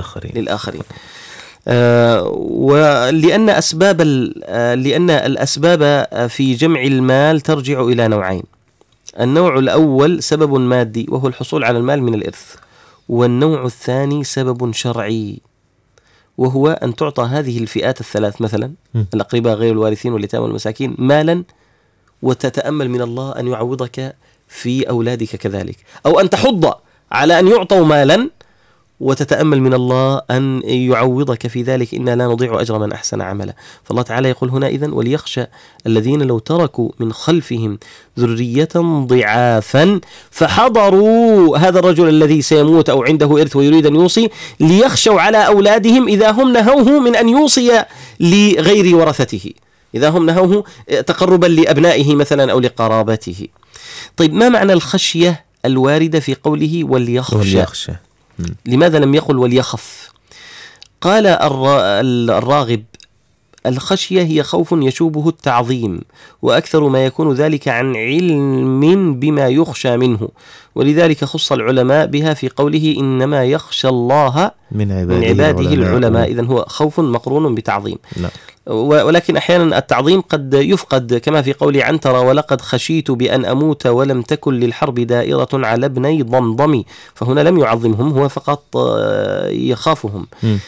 لأن الأسباب في جمع المال ترجع إلى نوعين. النوع الأول سبب مادي وهو الحصول على المال من الإرث، والنوع الثاني سبب شرعي وهو أن تعطى هذه الفئات الثلاث مثلا الأقرباء غير الوارثين واليتامى والمساكين مالا، وتتأمل من الله أن يعوضك في أولادك كذلك، أو أن تحض على أن يعطوا مالا وتتأمل من الله أن يعوضك في ذلك، إنا لا نضيع أجر من أحسن عملا. فالله تعالى يقول هنا إذن وليخشى الذين لو تركوا من خلفهم ذرية ضعافا فحضروا هذا الرجل الذي سيموت أو عنده إرث ويريد أن يوصي، ليخشوا على أولادهم إذا هم نهوه من أن يوصي لغير ورثته، إذا هم نهوه تقربا لأبنائه مثلا أو لقرابته. طيب ما معنى الخشية الواردة في قوله وليخشى؟ لماذا لم يقل وليخف؟ قال الراغب الخشية هي خوف يشوبه التعظيم، وأكثر ما يكون ذلك عن علم بما يخشى منه، ولذلك خص العلماء بها في قوله إنما يخشى الله من عباده العلماء. إذن هو خوف مقرون بتعظيم. لا. ولكن أحيانا التعظيم قد يفقد كما في قول عنترة ولقد خشيت بأن أموت ولم تكن للحرب دائرة على ابني ضمضم، فهنا لم يعظمهم، هو فقط يخافهم.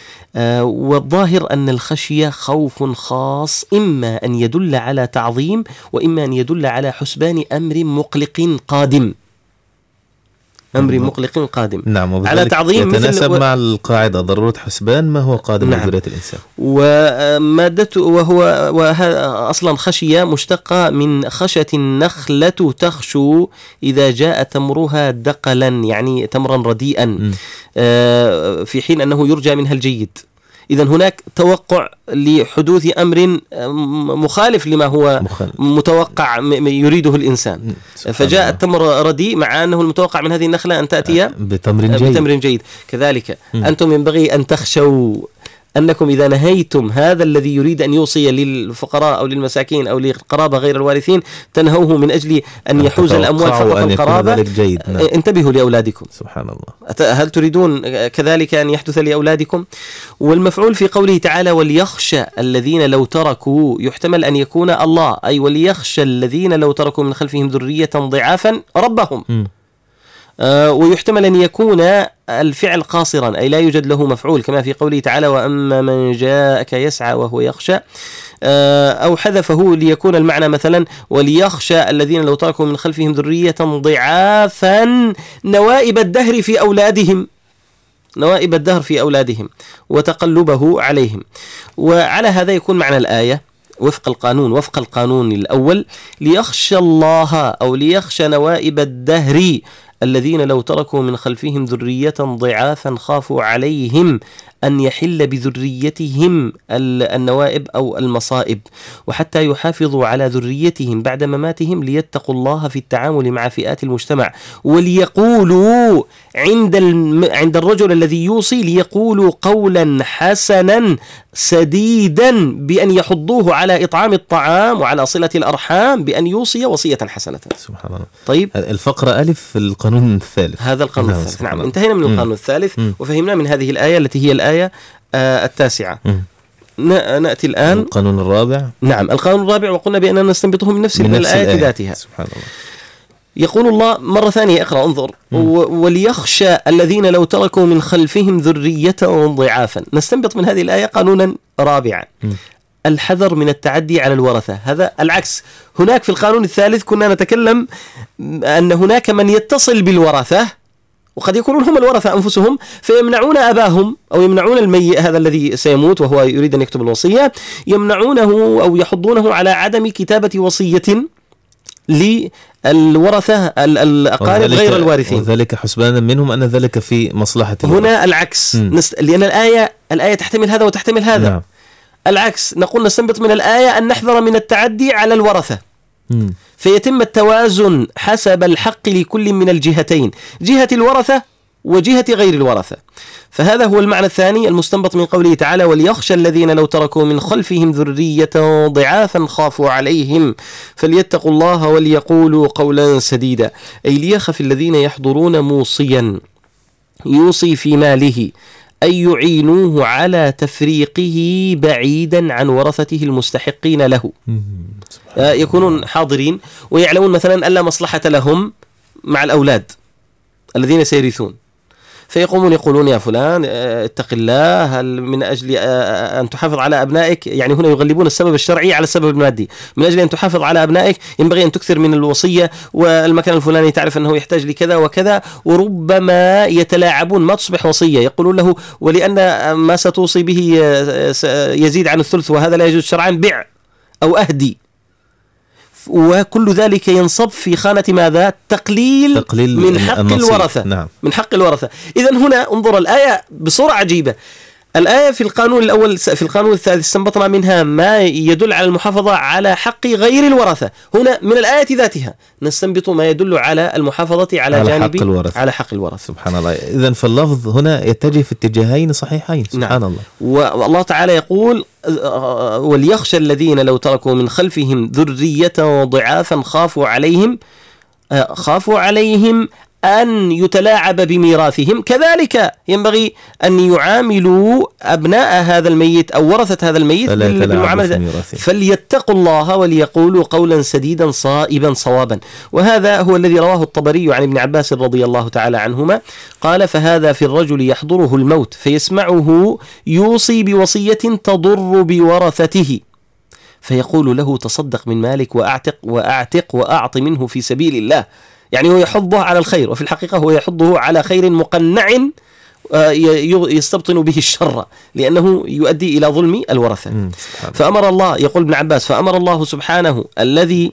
والظاهر أن الخشية خوف خاص، إما أن يدل على تعظيم وإما أن يدل على حسبان أمر مقلق قادم، أمر مقلق قادم. نعم، على تعظيم يتناسب مع القاعدة ضرورة حسبان ما هو قادم من ذرية الإنسان. ومادته وهو أصلا خشية مشتقة من خشت النخلة تخشو إذا جاء تمرها دقلا، يعني تمرا رديئا، في حين أنه يرجى منها الجيد. إذن هناك توقع لحدوث أمر مخالف لما هو متوقع يريده الإنسان، فجاء التمر رديء مع أنه المتوقع من هذه النخلة أن تأتي بتمر جيد. كذلك أنتم ينبغي أن تخشوا أنكم إذا نهيتم هذا الذي يريد أن يوصي للفقراء أو للمساكين أو للقرابة غير الوارثين، تنهوه من أجل أن يحوز الأموال فقط القرابة. انتبهوا لأولادكم. سبحان الله. هل تريدون كذلك أن يحدث لأولادكم؟ والمفعول في قوله تعالى وليخشى الذين لو تركوا يحتمل أن يكون الله، أي وليخشى الذين لو تركوا من خلفهم ذرية ضعافا ربهم. ويحتمل أن يكون الفعل قاصرا، أي لا يوجد له مفعول كما في قوله تعالى وأما من جاءك يسعى وهو يخشى، أو حذفه ليكون المعنى مثلا وليخشى الذين لو تركوا من خلفهم ذرية ضعافا نوائب الدهر في أولادهم، نوائب الدهر في أولادهم وتقلبه عليهم. وعلى هذا يكون معنى الآية وفق القانون الأول ليخشى الله أو ليخشى نوائب الدهر الذين لو تركوا من خلفهم ذرية ضعافا خافوا عليهم أن يحل بذريتهم النوائب أو المصائب، وحتى يحافظوا على ذريتهم بعد مماتهم ليتقوا الله في التعامل مع فئات المجتمع، وليقولوا عند الرجل الذي يوصي ليقولوا قولا حسنا سديدا بأن يحضوه على إطعام الطعام وعلى صلة الأرحام بأن يوصي وصية حسنة. سبحان الله. طيب الفقرة ألف في القانون الثالث. هذا القانون الثالث. نعم، انتهينا من القانون الثالث وفهمنا من هذه الآية التي هي الآية التاسعة. نأتي الآن القانون الرابع. نعم، القانون الرابع، وقلنا بأننا نستنبطه من نفس الآية ذاتها. سبحان الله. يقول الله مرة ثانية، اقرأ انظر، وليخشى الذين لو تركوا من خلفهم ذرية ضعافا. نستنبط من هذه الآية قانونا رابعا، الحذر من التعدي على الورثة. هذا العكس، هناك في القانون الثالث كنا نتكلم أن هناك من يتصل بالورثة وقد يكونون هم الورثة أنفسهم فيمنعون أباهم أو يمنعون الميت هذا الذي سيموت وهو يريد أن يكتب الوصية، يمنعونه أو يحضونه على عدم كتابة وصية للورثة الأقارب غير الوارثين، وذلك حسبانا منهم أن ذلك في مصلحة هنا العكس. لأن الآية تحتمل هذا وتحتمل هذا. نعم. العكس، نقول نستنبط من الآية أن نحذر من التعدي على الورثة، فيتم التوازن حسب الحق لكل من الجهتين، جهة الورثة وجهة غير الورثة. فهذا هو المعنى الثاني المستنبط من قوله تعالى وليخشى الذين لو تركوا من خلفهم ذرية ضعافا خافوا عليهم فليتقوا الله وليقولوا قولا سديدا، أي ليخف الذين يحضرون موصيا يوصي في ماله أن يعينوه على تفريقه بعيدا عن ورثته المستحقين له. يكونون حاضرين ويعلمون مثلا ألا مصلحة لهم مع الأولاد الذين سيرثون، فيقومون يقولون يا فلان اتق الله، هل من أجل أن تحافظ على أبنائك، يعني هنا يغلبون السبب الشرعي على السبب المادي، من أجل أن تحافظ على أبنائك ينبغي أن تكثر من الوصية، والمكان الفلاني تعرف أنه يحتاج لكذا وكذا، وربما يتلاعبون ما تصبح وصية، يقولون له ولأن ما ستوصي به يزيد عن الثلث وهذا لا يجوز شرعا بيع أو أهدي، وكل ذلك ينصب في خانة ماذا؟ تقليل من حق الورثة. نعم. من حق الورثة. إذن هنا انظر الآية بصورة عجيبة. الآية في القانون الأول، في القانون الثالث استنبطنا منها ما يدل على المحافظة على حق غير الورثة. هنا من الآية ذاتها نستنبط ما يدل على المحافظة على جانب حق الورثة. على حق الورثة. سبحان الله. إذن فاللفظ هنا يتجه في اتجاهين صحيحين. سبحان الله. والله تعالى يقول وليخشى الذين لو تركوا من خلفهم ذرية ضعافا خافوا عليهم أن يتلاعب بميراثهم، كذلك ينبغي أن يعاملوا أبناء هذا الميت أو ورثة هذا الميت بالمعاملة، فليتقوا الله وليقولوا قولا سديدا صائبا صوابا. وهذا هو الذي رواه الطبري عن ابن عباس رضي الله تعالى عنهما قال فهذا في الرجل يحضره الموت فيسمعه يوصي بوصية تضر بورثته فيقول له تصدق من مالك وأعتق وأعط منه في سبيل الله، يعني هو يحضه على الخير، وفي الحقيقة هو يحضه على خير مقنع يستبطن به الشر لأنه يؤدي إلى ظلم الورثة. فأمر الله، يقول ابن عباس فأمر الله سبحانه الذي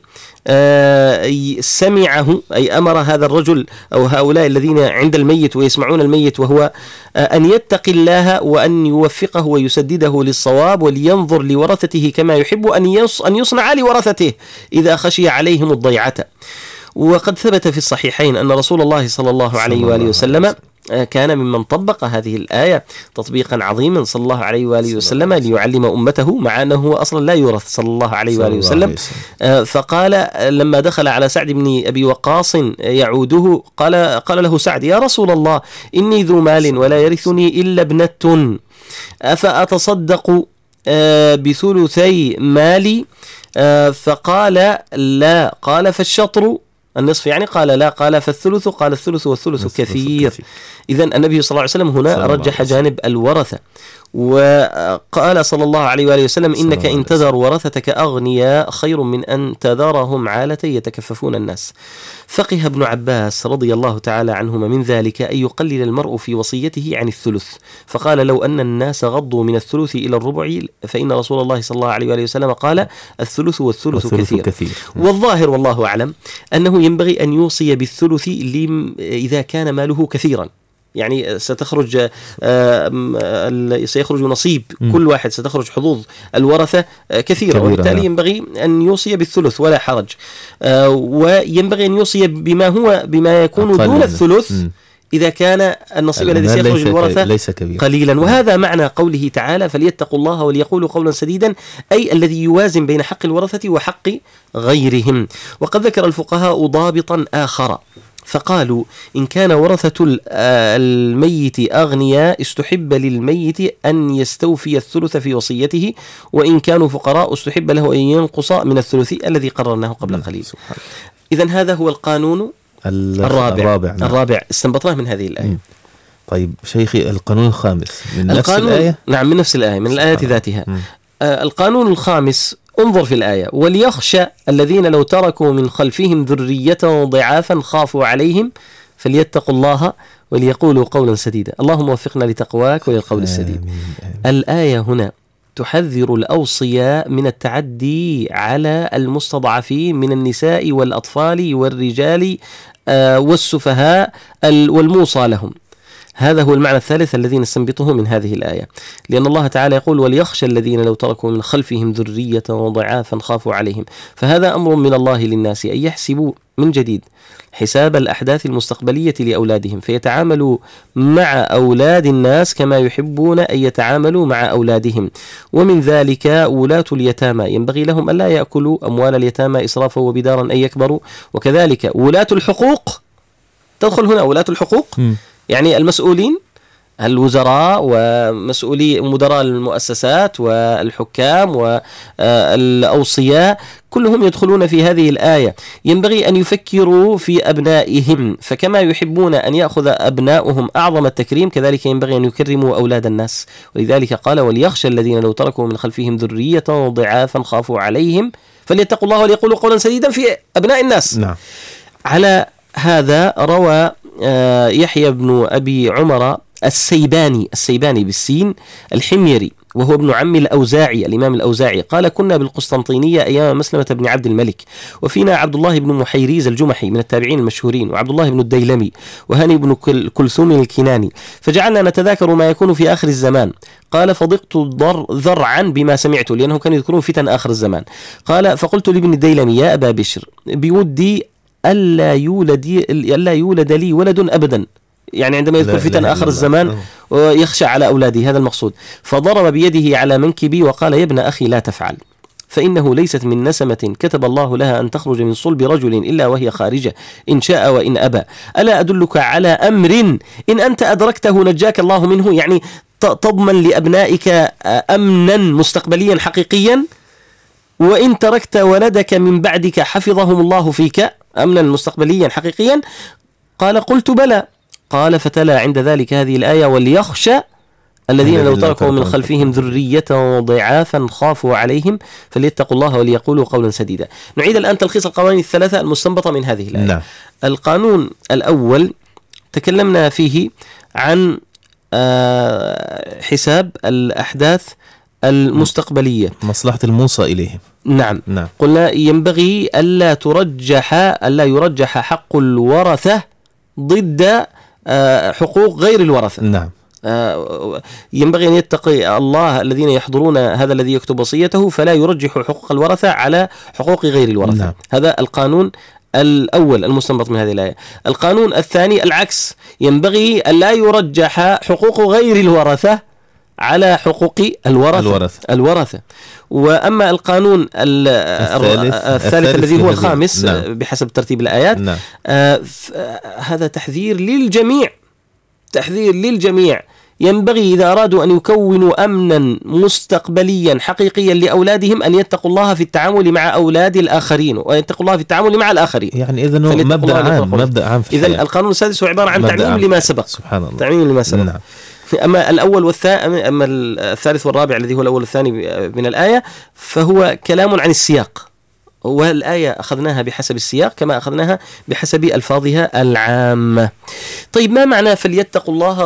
سمعه، أي أمر هذا الرجل أو هؤلاء الذين عند الميت ويسمعون الميت، وهو أن يتقي الله وأن يوفقه ويسدده للصواب ولينظر لورثته كما يحب أن يصنع لورثته إذا خشي عليهم الضيعة. وقد ثبت في الصحيحين أن رسول الله صلى الله عليه وآله وسلم كان ممن طبق هذه الآية تطبيقا عظيما صلى الله عليه وآله وسلم ليعلم أمته، مع أنه أصلا لا يورث صلى الله عليه وآله وسلم. فقال لما دخل على سعد بن أبي وقاص يعوده قال له سعد يا رسول الله إني ذو مال ولا يرثني إلا ابنة أفأتصدق بثلثي مالي؟ فقال لا. قال فالشطر النصف يعني؟ قال لا. قال فالثلث؟ قال الثلث والثلث كثير. إذن النبي صلى الله عليه وسلم هنا رجح جانب الورثة، وقال صلى الله عليه وآله وسلم إنك إن تذر ورثتك أغنياء خير من أن تذرهم عالة يتكففون الناس. فقه ابن عباس رضي الله تعالى عنهما من ذلك أن يقلل المرء في وصيته عن الثلث، فقال لو أن الناس غضوا من الثلث إلى الربع فإن رسول الله صلى الله عليه وآله وسلم قال الثلث والثلث كثير. والظاهر والله أعلم أنه ينبغي أن يوصي بالثلث إذا كان ماله كثيرا، يعني سيخرج نصيب كل واحد، ستخرج حظوظ الورثة كثيرة، وبالتالي ينبغي أن يوصي بالثلث ولا حرج. وينبغي أن يوصي بما يكون دون الثلث إذا كان النصيب الذي سيخرج الورثة قليلا. وهذا معنى قوله تعالى فليتقوا الله وليقولوا قولا سديدا، أي الذي يوازن بين حق الورثة وحق غيرهم. وقد ذكر الفقهاء ضابطا آخر فقالوا إن كان ورثة الميت أغنياء استحب للميت أن يستوفي الثلث في وصيته، وإن كانوا فقراء استحب له أن ينقص من الثلث الذي قررناه قبل قليل. إذن هذا هو القانون الرابع استنبطناه من هذه الآية. طيب شيخي القانون الخامس من نفس الآية؟ نعم من نفس الآية، من الآية ذاتها. القانون الخامس انظر في الآية وليخشى الذين لو تركوا من خلفهم ذرية ضعافا خافوا عليهم فليتقوا الله وليقولوا قولا سديدا. اللهم وفقنا لتقواك وللقول السديد. الآية هنا تحذر الأوصياء من التعدي على المستضعفين من النساء والأطفال والرجال والسفهاء والموصى لهم. هذا هو المعنى الثالث الذي نستنبطه من هذه الآية، لأن الله تعالى يقول وليخشى الذين لو تركوا من خلفهم ذرية ضعافا خافوا عليهم. فهذا أمر من الله للناس أن يحسبوا من جديد حساب الأحداث المستقبلية لأولادهم، فيتعاملوا مع أولاد الناس كما يحبون أن يتعاملوا مع أولادهم. ومن ذلك ولاة اليتامى ينبغي لهم أن لا يأكلوا أموال اليتامى إسرافا وبدارا أن يكبروا. وكذلك ولاة الحقوق تدخل هنا، ولاة الحقوق يعني المسؤولين الوزراء ومسؤولي مدراء المؤسسات والحكام والأوصياء كلهم يدخلون في هذه الآية. ينبغي أن يفكروا في أبنائهم، فكما يحبون أن يأخذ أبناؤهم أعظم التكريم كذلك ينبغي أن يكرموا أولاد الناس. ولذلك قال وليخشى الذين لو تركوا من خلفهم ذرية ضعافا خافوا عليهم فليتقوا الله وليقولوا قولا سديدا في أبناء الناس. نعم. على هذا روى يحيى بن أبي عمر السيباني بالسين الحميري وهو ابن عم الأوزاعي الإمام الأوزاعي قال كنا بالقسطنطينية أيام مسلمة بن عبد الملك وفينا عبد الله بن محيريز الجمحي من التابعين المشهورين وعبد الله بن الديلمي وهاني بن كلثوم الكناني فجعلنا نتذاكر ما يكون في آخر الزمان. قال فضقت ذرعا بما سمعت لأنه كانوا يذكرون فتن آخر الزمان. قال فقلت لابن الديلمي يا أبا بشر بودي ألا يولد لي ولد أبدا، يعني عندما يذكر فتن آخر الزمان ويخشى على أولادي، هذا المقصود. فضرب بيده على منكبي وقال يا ابن أخي لا تفعل فإنه ليست من نسمة كتب الله لها أن تخرج من صلب رجل إلا وهي خارجة إن شاء وإن أبى. ألا أدلك على أمر إن أنت أدركته نجاك الله منه، يعني تضمن لأبنائك أمنا مستقبليا حقيقيا، وإن تركت ولدك من بعدك حفظهم الله فيك أمنا مستقبليا حقيقيا. قال قلت بلى. قال فتلا عند ذلك هذه الآية وليخشى الذين لو تركوا من خلفهم ذرية ضعافا خافوا عليهم فليتقوا الله وليقولوا قولا سديدا. نعيد الآن تلخيص القوانين الثلاثة المستنبطة من هذه الآية. نعم. القانون الأول تكلمنا فيه عن حساب الأحداث المستقبلية، مصلحة الموصى إليهم. نعم. قلنا ينبغي ألا يرجح حق الورثة ضد حقوق غير الورثة. نعم. ينبغي أن يتقي الله الذين يحضرون هذا الذي يكتب وصيته فلا يرجح حقوق الورثة على حقوق غير الورثة. نعم. هذا القانون الأول المستنبط من هذه الآية. القانون الثاني العكس، ينبغي ألا يرجح حقوق غير الورثة على حقوق الورثة. وأما القانون الثالث الذي هو الخامس. نعم. بحسب ترتيب الآيات. نعم. هذا تحذير للجميع. ينبغي إذا أرادوا أن يكونوا أمنا مستقبليا حقيقيا لأولادهم أن يتقوا الله في التعامل مع أولاد الآخرين ويتقوا الله في التعامل مع الآخرين. يعني إذن مبدأ عام في إذن القانون السادس هو عبارة عن تعميم لما سبق. سبحان الله. تعميم لما سبق. نعم. أما الأول والثاني، أما الثالث والرابع الذي هو الأول والثاني من الآية فهو كلام عن السياق، والآية أخذناها بحسب السياق كما أخذناها بحسب ألفاظها العامة. طيب ما معنى فليتقوا الله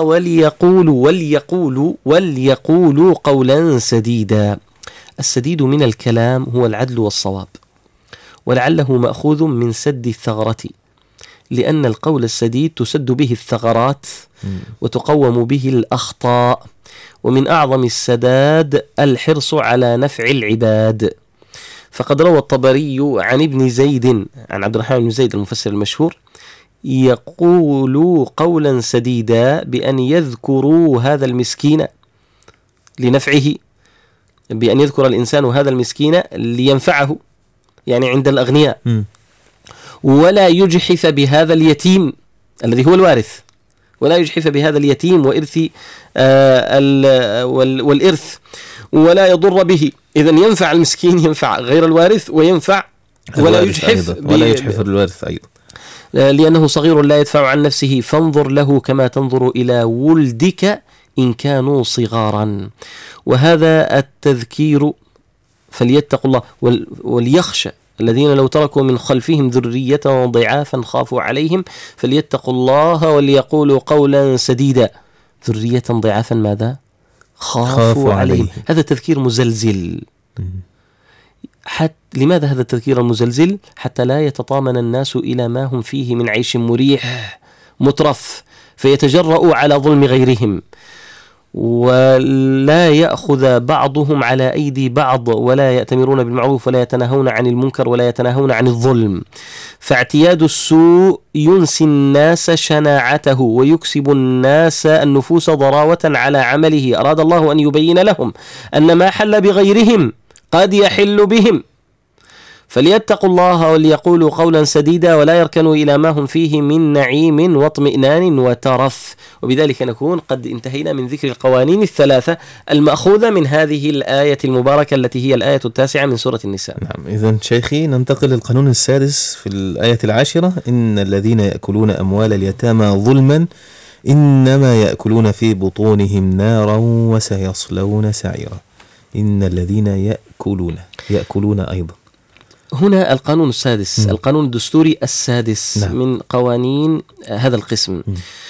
وليقولوا قولا سديدا؟ السديد من الكلام هو العدل والصواب، ولعله مأخوذ من سد الثغرة، لأن القول السديد تسد به الثغرات وتقوم به الأخطاء، ومن أعظم السداد الحرص على نفع العباد. فقد روى الطبري عن ابن زيد عن عبد الرحمن بن زيد المفسر المشهور يقول قولا سديدا بأن يذكروا هذا المسكين لنفعه، بأن يذكر الإنسان هذا المسكين لينفعه، يعني عند الأغنياء، ولا يجحف بهذا اليتيم الذي هو الوارث، ولا يجحف بهذا اليتيم والإرث ولا يضر به. إذن ينفع المسكين، ينفع غير الوارث، وينفع ولا يجحف الوارث أيضا، لأنه صغير لا يدفع عن نفسه، فانظر له كما تنظر إلى ولدك إن كانوا صغارا. وهذا التذكير فليتقوا الله وليخشى الذين لو تركوا من خلفهم ذرية ضعافا خافوا عليهم فليتقوا الله وليقولوا قولا سديدا. ذرية ضعافا ماذا؟ خافوا عليهم. هذا تذكير مزلزل. لماذا هذا التذكير المزلزل؟ حتى لا يتطامن الناس إلى ما هم فيه من عيش مريح مترف فيتجرؤوا على ظلم غيرهم، ولا يأخذ بعضهم على أيدي بعض، ولا يأتمرون بالمعروف ولا يتناهون عن المنكر ولا يتناهون عن الظلم. فاعتياد السوء ينسي الناس شناعته ويكسب النفوس ضراوة على عمله. أراد الله أن يبين لهم أن ما حل بغيرهم قد يحل بهم، فليتقوا الله وليقولوا قولا سديدا ولا يركنوا إلى ما هم فيه من نعيم واطمئنان وترف. وبذلك نكون قد انتهينا من ذكر القوانين الثلاثة المأخوذة من هذه الآية المباركة التي هي الآية 9 من سورة النساء. نعم. إذن شيخي ننتقل للقانون السادس في الآية 10: إن الذين يأكلون أموال اليتامى ظلما إنما يأكلون في بطونهم نارا وسيصلون سعيرا. إن الذين يأكلون أيضا. هنا القانون السادس، القانون الدستوري السادس. نعم. من قوانين هذا القسم.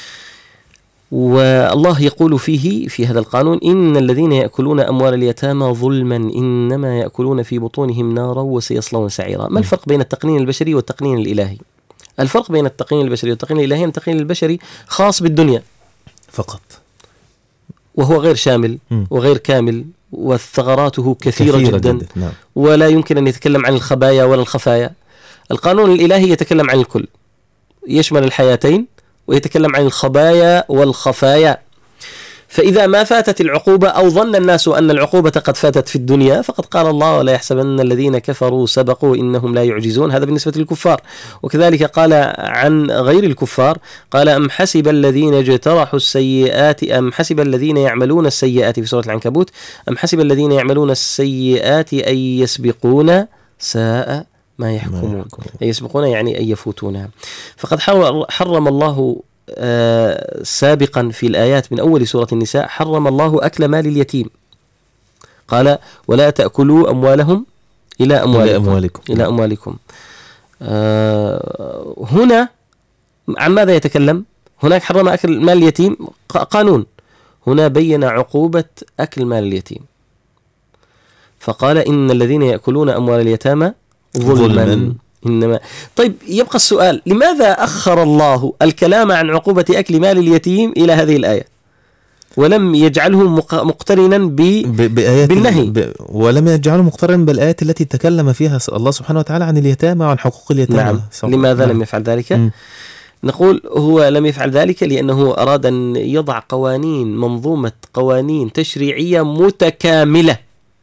والله يقول فيه في هذا القانون: إن الذين يأكلون أموال اليتامى ظلما إنما يأكلون في بطونهم نارا وسيصلون سعيرا. ما الفرق بين التقنين البشري والتقنين الإلهي؟ الفرق بين التقنين البشري والتقنين الإلهي: التقنين البشري خاص بالدنيا فقط، وهو غير شامل وغير كامل، وثغراته كثيرة جدا. نعم. ولا يمكن أن يتكلم عن الخبايا ولا الخفايا. القانون الإلهي يتكلم عن الكل، يشمل الحياتين، ويتكلم عن الخبايا والخفايا. فإذا ما فاتت العقوبة أو ظن الناس أن العقوبة قد فاتت في الدنيا، فقد قال الله: ولا يحسبن الذين كفروا سبقوا إنهم لا يعجزون. هذا بالنسبة للكفار. وكذلك قال عن غير الكفار، قال: أم حسب الذين اجترحوا السيئات أم حسب الذين يعملون السيئات في سورة العنكبوت: أم حسب الذين يعملون السيئات أن يسبقون ساء ما يحكمون. أن يسبقون يعني أن يفوتونها. فقد حرم الله سابقا في الآيات من أول سورة النساء، حرم الله أكل مال اليتيم. قال: ولا تأكلوا أموالهم إلى أموالكم. هنا عن ماذا يتكلم؟ هناك حرم أكل مال اليتيم قانون، هنا بين عقوبة أكل مال اليتيم، فقال: إن الذين يأكلون أموال اليتامى ظلما. إنما. طيب، يبقى السؤال: لماذا أخر الله الكلام عن عقوبة أكل مال اليتيم إلى هذه الآية ولم يجعله مقترنا بالنهي، ولم يجعله مقترنا بالآيات التي تكلم فيها الله سبحانه وتعالى عن اليتامى وعن حقوق اليتامى؟ نعم. لماذا لم يفعل ذلك؟ نقول هو لم يفعل ذلك لأنه أراد أن يضع منظومة قوانين تشريعية متكاملة،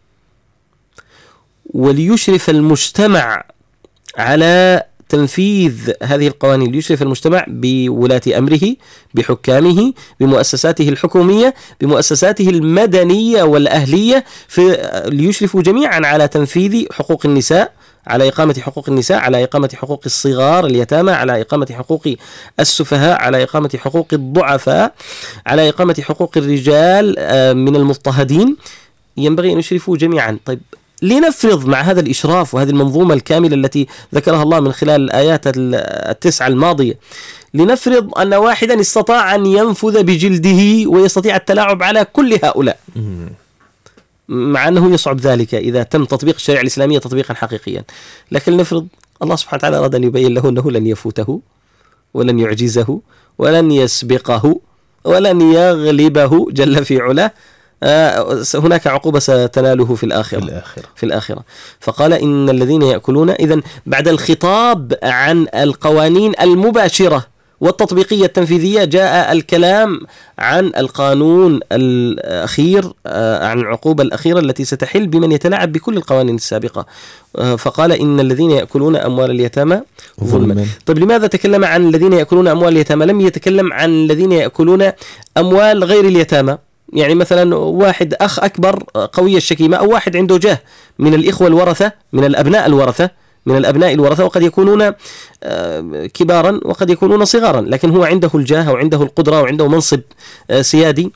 وليشرف المجتمع على تنفيذ هذه القوانين، ليشرف المجتمع بولاة أمره، بحكامه، بمؤسساته الحكومية، بمؤسساته المدنية والأهلية، ليشرفوا جميعا على تنفيذ حقوق النساء، على إقامة حقوق النساء، على إقامة حقوق الصغار اليتامى، على إقامة حقوق السفهاء، على إقامة حقوق الضعفاء، على إقامة حقوق الرجال من المضطهدين. ينبغي أن يشرفوا جميعا. طيب، لنفرض مع هذا الإشراف وهذه المنظومة الكاملة التي ذكرها الله من خلال الآيات 9 الماضية، لنفرض أن واحدا استطاع أن ينفذ بجلده ويستطيع التلاعب على كل هؤلاء، مع أنه يصعب ذلك إذا تم تطبيق الشريعة الإسلامية تطبيقا حقيقيا. لكن نفرض الله سبحانه وتعالى أراد أن يبين له أنه لن يفوته ولن يعجزه ولن يسبقه ولن يغلبه جل في علاه. هناك عقوبة ستناله في الآخرة. فقال: إن الذين يأكلون. إذن بعد الخطاب عن القوانين المباشرة والتطبيقية التنفيذية جاء الكلام عن القانون الأخير، عن العقوبة الأخيرة التي ستحل بمن يتلاعب بكل القوانين السابقة. فقال: إن الذين يأكلون أموال اليتامى ظلما. طيب، لماذا تكلم عن الذين يأكلون أموال اليتامى؟ لم يتكلم عن الذين يأكلون أموال غير اليتامى؟ يعني مثلا واحد أخ أكبر قوي الشكيمة، أو واحد عنده جاه من الإخوة الورثة، من الأبناء الورثة، وقد يكونون كبارا وقد يكونون صغارا، لكن هو عنده الجاه وعنده القدرة وعنده منصب سيادي،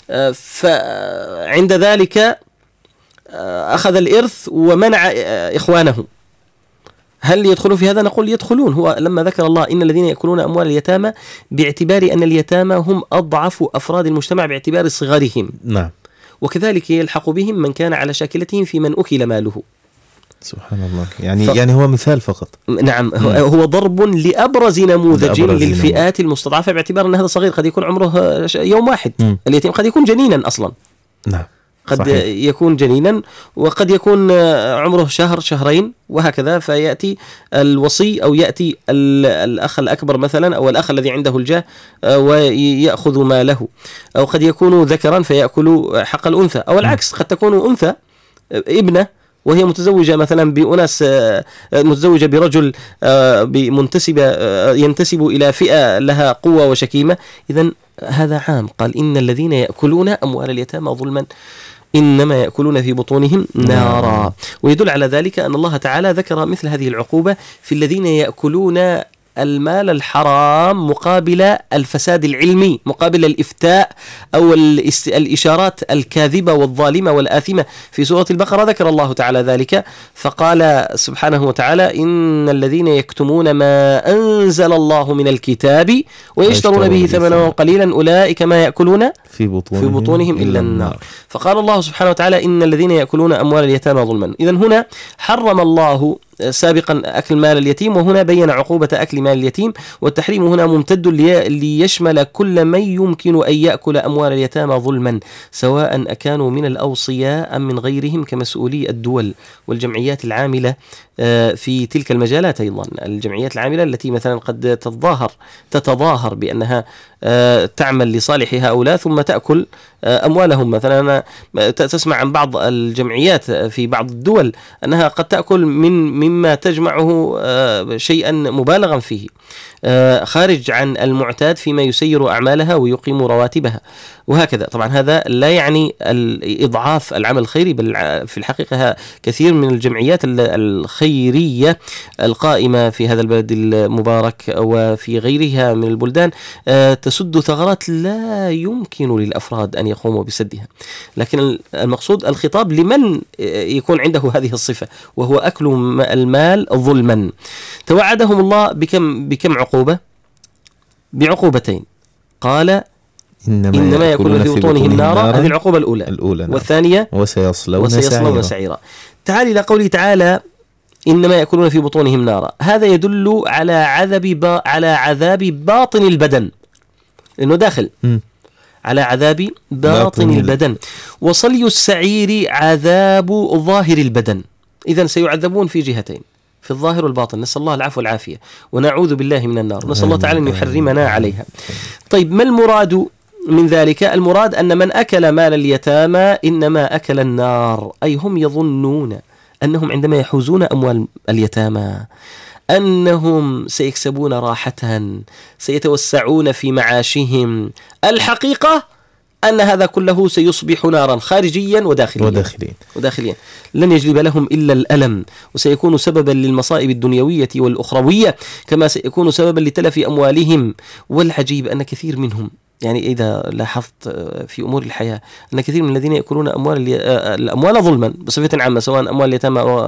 فعند ذلك أخذ الإرث ومنع إخوانه. هل يدخلون في هذا؟ نقول يدخلون. هو لما ذكر الله إن الذين يأكلون أموال اليتامى باعتبار أن اليتامى هم أضعف أفراد المجتمع باعتبار صغرهم. نعم. وكذلك يلحق بهم من كان على شاكلتهم في من أكل ماله. سبحان الله. يعني هو مثال فقط. نعم. هو ضرب لأبرز نموذج للفئات المستضعفة، باعتبار أن هذا صغير قد يكون عمره يوم واحد. اليتيم قد يكون جنينا أصلا. نعم. قد صحيح. يكون جنينا، وقد يكون عمره شهر شهرين وهكذا، فيأتي الوصي أو يأتي الأخ الأكبر مثلا، أو الأخ الذي عنده الجاه ويأخذ ماله. أو قد يكون ذكرا فيأكل حق الأنثى، أو العكس، قد تكون أنثى ابنة وهي متزوجة مثلا بأناس، متزوجة برجل ينتسب إلى فئة لها قوة وشكيمة، إذن هذا عام. قال إن الذين يأكلون أموال اليتامى ظلما إنما يأكلون في بطونهم نارا. ويدل على ذلك أن الله تعالى ذكر مثل هذه العقوبة في الذين يأكلون المال الحرام مقابل الفساد العلمي، مقابل الإفتاء أو الإشارات الكاذبة والظالمة والآثمة. في سورة البقرة ذكر الله تعالى ذلك فقال سبحانه وتعالى إن الذين يكتمون ما أنزل الله من الكتاب ويشترون به ثمنا قليلا أولئك ما يأكلون في بطونهم إلا النار. فقال الله سبحانه وتعالى إن الذين يأكلون أموال اليتامى ظلما. إذن هنا حرم الله سابقا أكل مال اليتيم، وهنا بين عقوبة أكل مال اليتيم، والتحريم هنا ممتد ليشمل كل من يمكن أن يأكل أموال اليتامى ظلما، سواء أكانوا من الأوصياء أم من غيرهم كمسؤولي الدول والجمعيات العاملة في تلك المجالات. أيضا الجمعيات العاملة التي مثلا قد تتظاهر بأنها تعمل لصالح هؤلاء ثم تأكل أموالهم. مثلا تسمع عن بعض الجمعيات في بعض الدول أنها قد تأكل مما تجمعه شيئا مبالغا فيه خارج عن المعتاد فيما يسير أعمالها ويقيم رواتبها وهكذا. طبعا هذا لا يعني إضعاف العمل الخيري، بل في الحقيقة كثير من الجمعيات الخيرية القائمة في هذا البلد المبارك وفي غيرها من البلدان تسد ثغرات لا يمكن للأفراد أن يقوموا بسدها. لكن المقصود الخطاب لمن يكون عنده هذه الصفة، وهو أكل المال ظلما. توعدهم الله بكم عقوبة؟ بعقوبتين. قال إنما يأكلون في بطونهم نارا، هذه العقوبة الأولى. والثانية وسيصلون سعيرا. تعال إلى قوله تعالى إنما يأكلون في بطونهم نارا، هذا يدل على عذاب باطن البدن، لأنه داخل على عذاب باطن البدن. وصلي السعير عذاب ظاهر البدن. إذن سيعذبون في جهتين، في الظاهر والباطن. نسأل الله العفو والعافية ونعوذ بالله من النار، نسأل الله تعالى أن يحرمنا عليها. طيب ما المراد من ذلك؟ المراد أن من أكل مال اليتامى إنما أكل النار، أي هم يظنون أنهم عندما يحوزون أموال اليتامى أنهم سيكسبون راحة، سيتوسعون في معاشهم. الحقيقة أن هذا كله سيصبح نارا خارجيا وداخليا لن يجلب لهم إلا الألم، وسيكون سببا للمصائب الدنيوية والأخروية، كما سيكون سببا لتلف أموالهم. والعجيب أن كثير منهم، يعني إذا لاحظت في أمور الحياة، أن كثير من الذين يأكلون الأموال ظلما بصفة عامة، سواء أموال اليتامى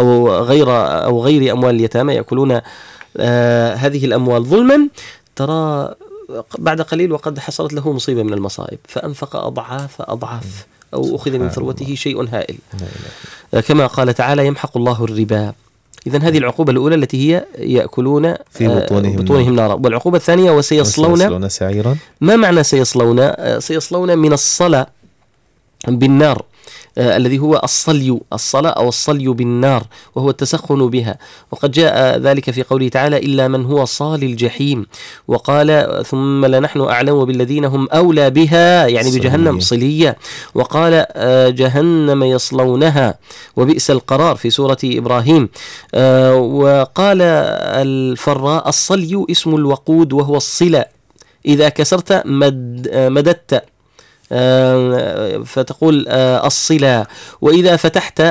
أو غير أموال اليتامى، يأكلون هذه الأموال ظلما، ترى بعد قليل وقد حصلت له مصيبة من المصائب فأنفق أضعاف أو أخذ من ثروته شيء هائل، كما قال تعالى يمحق الله الربا. إذن هذه العقوبة الأولى التي هي يأكلون في بطونهم نارا. والعقوبة الثانية وسيصلون سعيرا. ما معنى سيصلون؟ سيصلون من الصلة بالنار، الذي هو الصلاة أو الصلي بالنار، وهو التسخن بها. وقد جاء ذلك في قوله تعالى إلا من هو صال الجحيم، وقال ثم لنحن أعلم بالذين هم أولى بها، يعني بجهنم صلية. وقال جهنم يصلونها وبئس القرار في سورة إبراهيم. وقال الفراء الصلي اسم الوقود وهو الصلة، إذا كسرت مددت فتقول الصلة، وإذا فتحت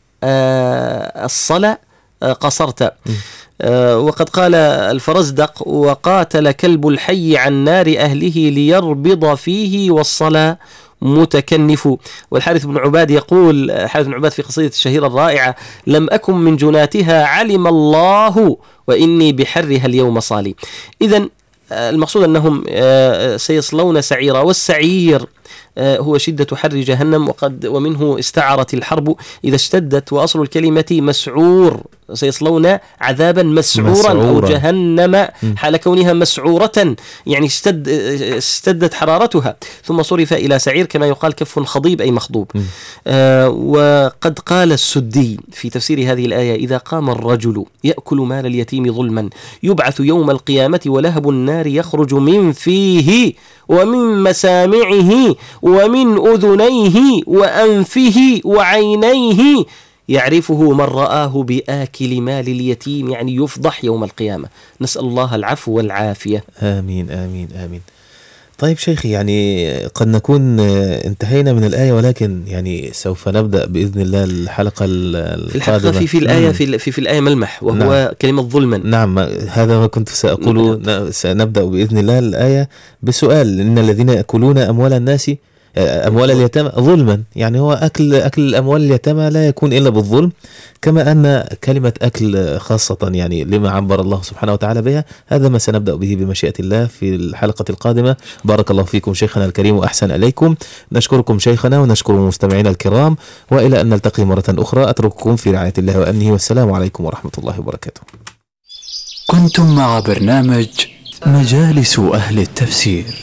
الصلة قصرت. وقد قال الفرزدق وقاتل كلب الحي عن نار أهله ليربض فيه والصلاة متكنف. والحارث بن عباد يقول، حارث بن عباد في قصيدة الشهيرة الرائعة لم أكن من جناتها علم الله وإني بحرها اليوم صالي. إذن المقصود أنهم سيصلون سعيرا، والسعير هو شدة حر جهنم، ومنه استعرت الحرب إذا اشتدت، وأصل الكلمة مسعور، سيصلون عذابا مسعورا أو جهنم حال كونها مسعورة، يعني اشتدت حرارتها، ثم صرف إلى سعير كما يقال كف خضيب أي مخضوب. وقد قال السدي في تفسير هذه الآية إذا قام الرجل يأكل مال اليتيم ظلما يبعث يوم القيامة ولهب النار يخرج من فيه ومن مسامعه ومن أذنيه وأنفه وعينيه يعرفه من رآه بآكل مال اليتيم، يعني يفضح يوم القيامة. نسأل الله العفو والعافية. آمين آمين آمين. طيب شيخي، يعني قد نكون انتهينا من الآية، ولكن يعني سوف نبدأ بإذن الله الحلقة القادمة. في الآية في الآية ملمح، وهو نعم. كلمة ظلما. نعم، هذا ما كنت سأقوله. سنبدأ بإذن الله الآية بسؤال: إن الذين يأكلون أموال الناس أموال اليتامى ظلما، يعني هو أكل أموال اليتامى لا يكون إلا بالظلم، كما أن كلمة أكل خاصة يعني لما عبر الله سبحانه وتعالى بها. هذا ما سنبدأ به بمشيئة الله في الحلقة القادمة. بارك الله فيكم شيخنا الكريم وأحسن إليكم. نشكركم شيخنا ونشكر مستمعينا الكرام، وإلى أن نلتقي مرة أخرى أترككم في رعاية الله وأمنه، والسلام عليكم ورحمة الله وبركاته. كنتم مع برنامج مجالس أهل التفسير.